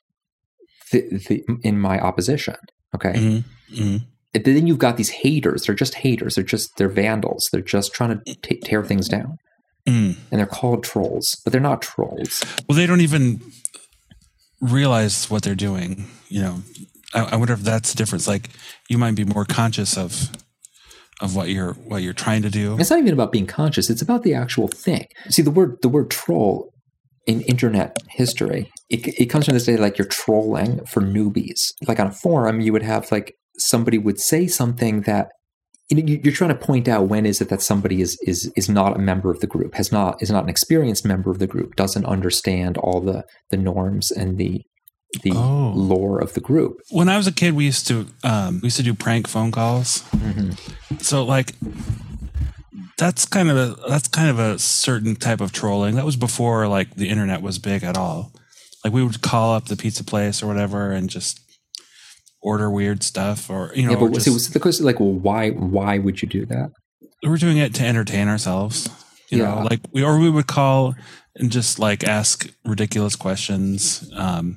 in my opposition. Okay. Mm-hmm. Mm-hmm. And then you've got these haters. They're just haters. They're vandals. They're just trying to tear things down. And they're called trolls, but they're not trolls. Well, they don't even realize what they're doing. You know, I wonder if that's the difference. Like, you might be more conscious of what you're trying to do. It's not even about being conscious. It's about the actual thing. See, the word troll in internet history, it comes from this day, like, you're trolling for newbies. Like, on a forum, you would have, like, somebody would say something that, you're trying to point out when is it that somebody is not a member of the group, is not an experienced member of the group, doesn't understand all the norms and the lore of the group. When I was a kid, we used to do prank phone calls. Mm-hmm. So, like, that's kind of a certain type of trolling. That was before, like, the internet was big at all. Like, we would call up the pizza place or whatever and just order weird stuff, or yeah. But the question, like, well, why would you do that? We're doing it to entertain ourselves. You know, like we would call and just, like, ask ridiculous questions. I'm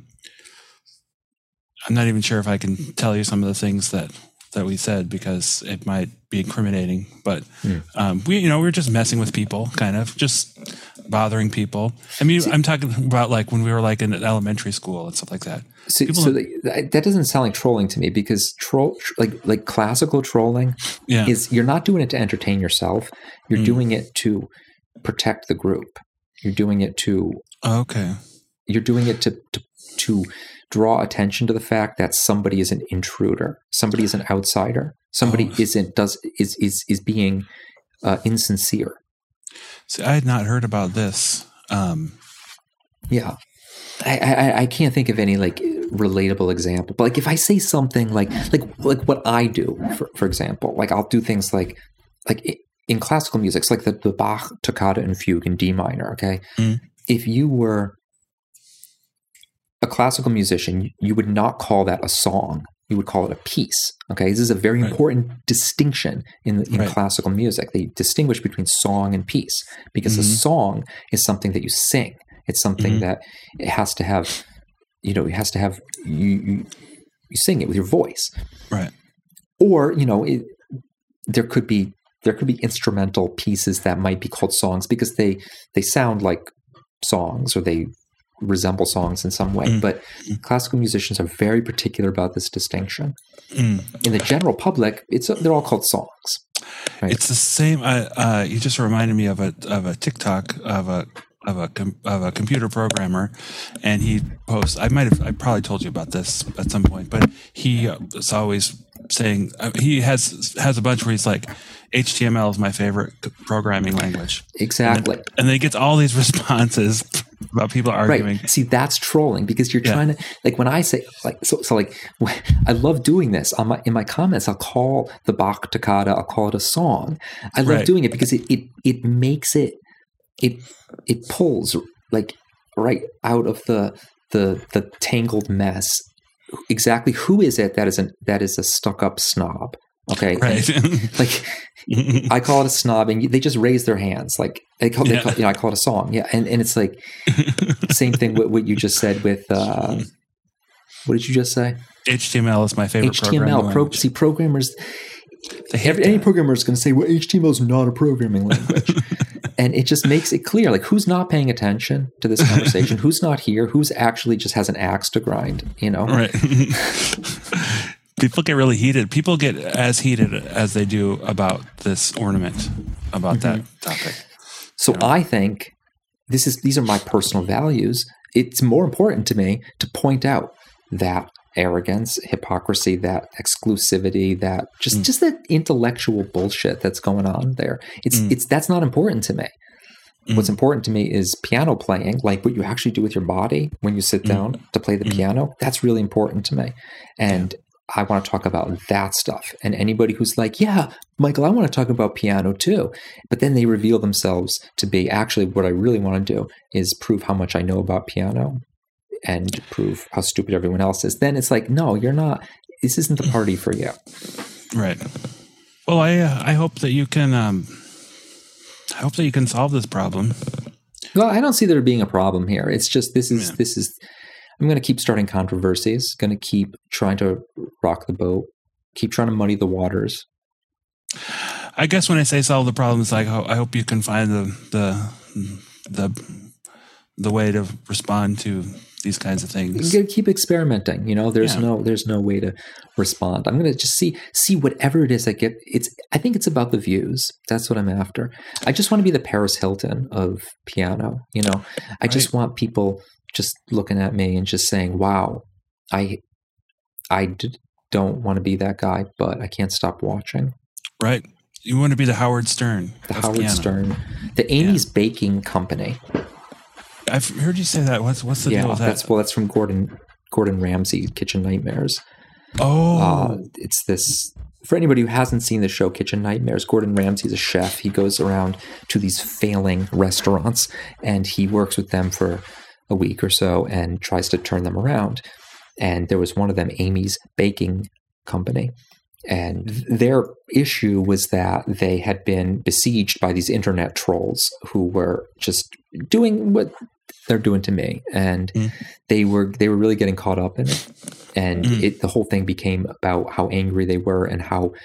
not even sure if I can tell you some of the things that we said because it might be incriminating. But we're just messing with people, kind of just bothering people. I mean, I'm talking about, like, when we were, like, in elementary school and stuff like that. So that doesn't sound like trolling to me, because like classical trolling is, you're not doing it to entertain yourself. You're doing it to protect the group. You're doing it to You're doing it to draw attention to the fact that somebody is an intruder, somebody is an outsider, somebody is being insincere. See, I had not heard about this. Yeah. I can't think of any, like, relatable example, but, like, if I say something like what I do, for example, like, I'll do things like in classical music, it's like the Bach toccata and fugue in D minor. Okay. If you were a classical musician, you would not call that a song. You would call it a piece. Okay. This is a very important distinction in classical music. They distinguish between song and piece, because a song is something that you sing. It's something that it has to have, you sing it with your voice. Right. Or, there could be there could be instrumental pieces that might be called songs because they sound like songs or they resemble songs in some way. But classical musicians are very particular about this distinction. In the general public, they're all called songs. Right? It's the same. You just reminded me of a TikTok of a computer programmer, and he posts. I probably told you about this at some point, but he is always saying he has a bunch where he's like, HTML is my favorite programming language. Exactly. And then he gets all these responses about people arguing. Right. See, that's trolling because you're trying to, like, when I say, like, so like, I love doing this in my comments. I'll call the Bach toccata, I'll call it a song. I love doing it because it makes it pulls like right out of the tangled mess. Exactly who is it that is a stuck-up snob? Okay, right. And, like, I call it a snob, and they just raise their hands. Like I call it a song. Yeah, and it's like same thing with what you just said with what did you just say? HTML is my favorite programming language. See, programmers. Any programmer is going to say, well, HTML is not a programming language. And it just makes it clear, like, who's not paying attention to this conversation, who's not here, who's actually just has an axe to grind, you know? Right. People get really heated. People get as heated as they do about this ornament, about that topic. So I think these are my personal values. It's more important to me to point out that arrogance, hypocrisy, that exclusivity, that just that intellectual bullshit that's going on there. That's not important to me. What's important to me is piano playing, like what you actually do with your body when you sit down to play the piano. That's really important to me. And I want to talk about that stuff. And anybody who's like, yeah, Michael, I want to talk about piano too. But then they reveal themselves to be actually what I really want to do is prove how much I know about piano and prove how stupid everyone else is. Then it's like, no, you're not. This isn't the party for you. Right. Well, I hope that you can. I hope that you can solve this problem. Well, I don't see there being a problem here. It's just this is. I'm going to keep starting controversies. Going to keep trying to rock the boat. Keep trying to muddy the waters. I guess when I say solve the problem, it's like I hope you can find the way to respond to these kinds of things. You got to keep experimenting. You know, there's no way to respond. I'm going to just see whatever it is I get. I think it's about the views. That's what I'm after. I just want to be the Paris Hilton of piano. You know, I just want people just looking at me and just saying, "Wow, I don't want to be that guy, but I can't stop watching." Right. You want to be the Howard Stern. The Howard piano. Stern. The Amy's Baking Company. I've heard you say that. What's the deal with that? That's from Gordon Ramsay, Kitchen Nightmares. Oh. It's this, for anybody who hasn't seen the show Kitchen Nightmares, Gordon Ramsay's a chef. He goes around to these failing restaurants and he works with them for a week or so and tries to turn them around. And there was one of them, Amy's Baking Company. And their issue was that they had been besieged by these internet trolls who were just doing what they're doing to me. And they were really getting caught up in it. And the whole thing became about how angry they were and how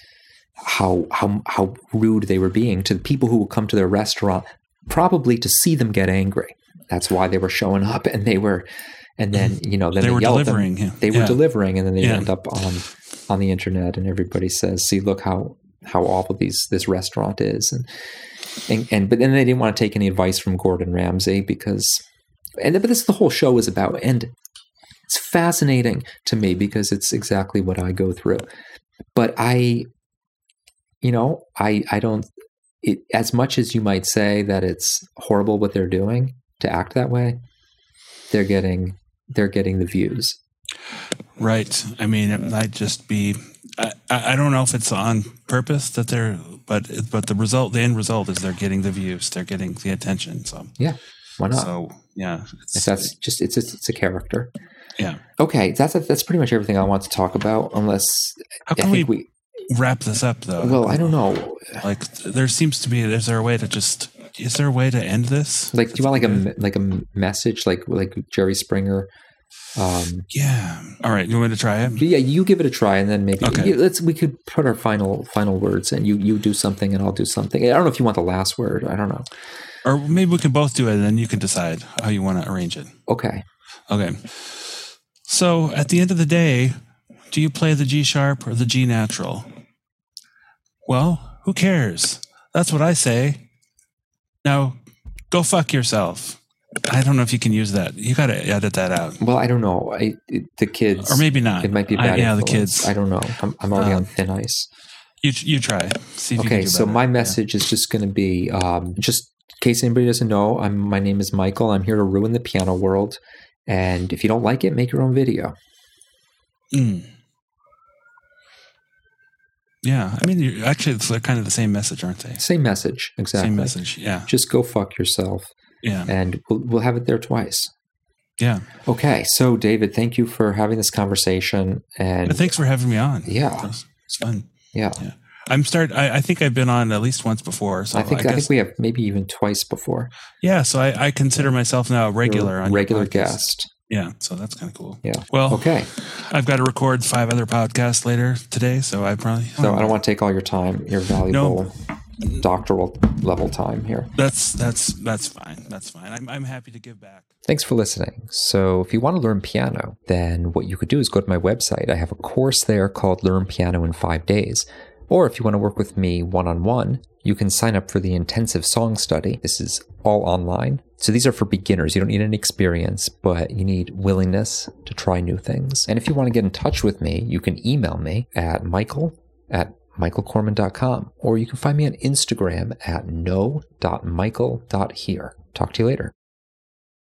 rude they were being to the people who would come to their restaurant, probably to see them get angry. That's why they were showing up, and they were, and then then they were delivering. They were delivering, and then they end up on the internet, and everybody says, "See, look how awful this restaurant is," but then they didn't want to take any advice from Gordon Ramsay but this the whole show is about, and it's fascinating to me because it's exactly what I go through. But I don't. As much as you might say that it's horrible what they're doing to act that way, they're getting the views. Right. I mean, it might just be. I don't know if it's on purpose that they're, but the end result is they're getting the views, they're getting the attention. So yeah, why not? So yeah, it's a character. Yeah. Okay, that's pretty much everything I want to talk about. Unless how can we wrap this up though? Well, I don't know. Like is there a way to end this? Like, do you want like a message like Jerry Springer Yeah. All right. You want me to try it? Yeah, you give it a try, and then maybe Okay. we could put our final words, and you do something, and I'll do something. I don't know if you want the last word. I don't know. Or maybe we can both do it, and then you can decide how you want to arrange it. Okay. Okay. So at the end of the day, do you play the G sharp or the G natural? Well, who cares? That's what I say. Now, go fuck yourself. I don't know if you can use that. You got to edit that out. Well, I don't know. The kids, Or maybe not. It might be bad. Yeah, influence. the kids. I don't know. I'm already on thin ice. You try. See if you Okay, can do so better. my message is just going to be, just in case anybody doesn't know, my name is Michael. I'm here to ruin the piano world. And if you don't like it, make your own video. Yeah, I mean, actually, it's kind of the same message, aren't they? Same message, exactly. Same message, yeah. Just go fuck yourself. Yeah. And we'll have it there twice. Yeah. Okay, so David, thank you for having this conversation. And thanks for having me on. Yeah. It's fun. Yeah. I think I've been on at least once before. So I think we have maybe even twice before. Yeah, so I consider myself now a regular on regular your podcast. guest. Yeah, so that's kind of cool. Yeah. Well, okay. I've got to record 5 other podcasts later today, so I probably. So I don't want to take all your time, your valuable doctoral level time here. That's fine. That's fine. I'm happy to give back. Thanks for listening. So if you want to learn piano, then what you could do is go to my website. I have a course there called Learn Piano in 5 Days. Or if you want to work with me one-on-one, you can sign up for the intensive song study. This is all online. So these are for beginners. You don't need any experience, but you need willingness to try new things. And if you want to get in touch with me, you can email me at michael@michaelcorman.com, or you can find me on Instagram at no.michael.here. Talk to you later.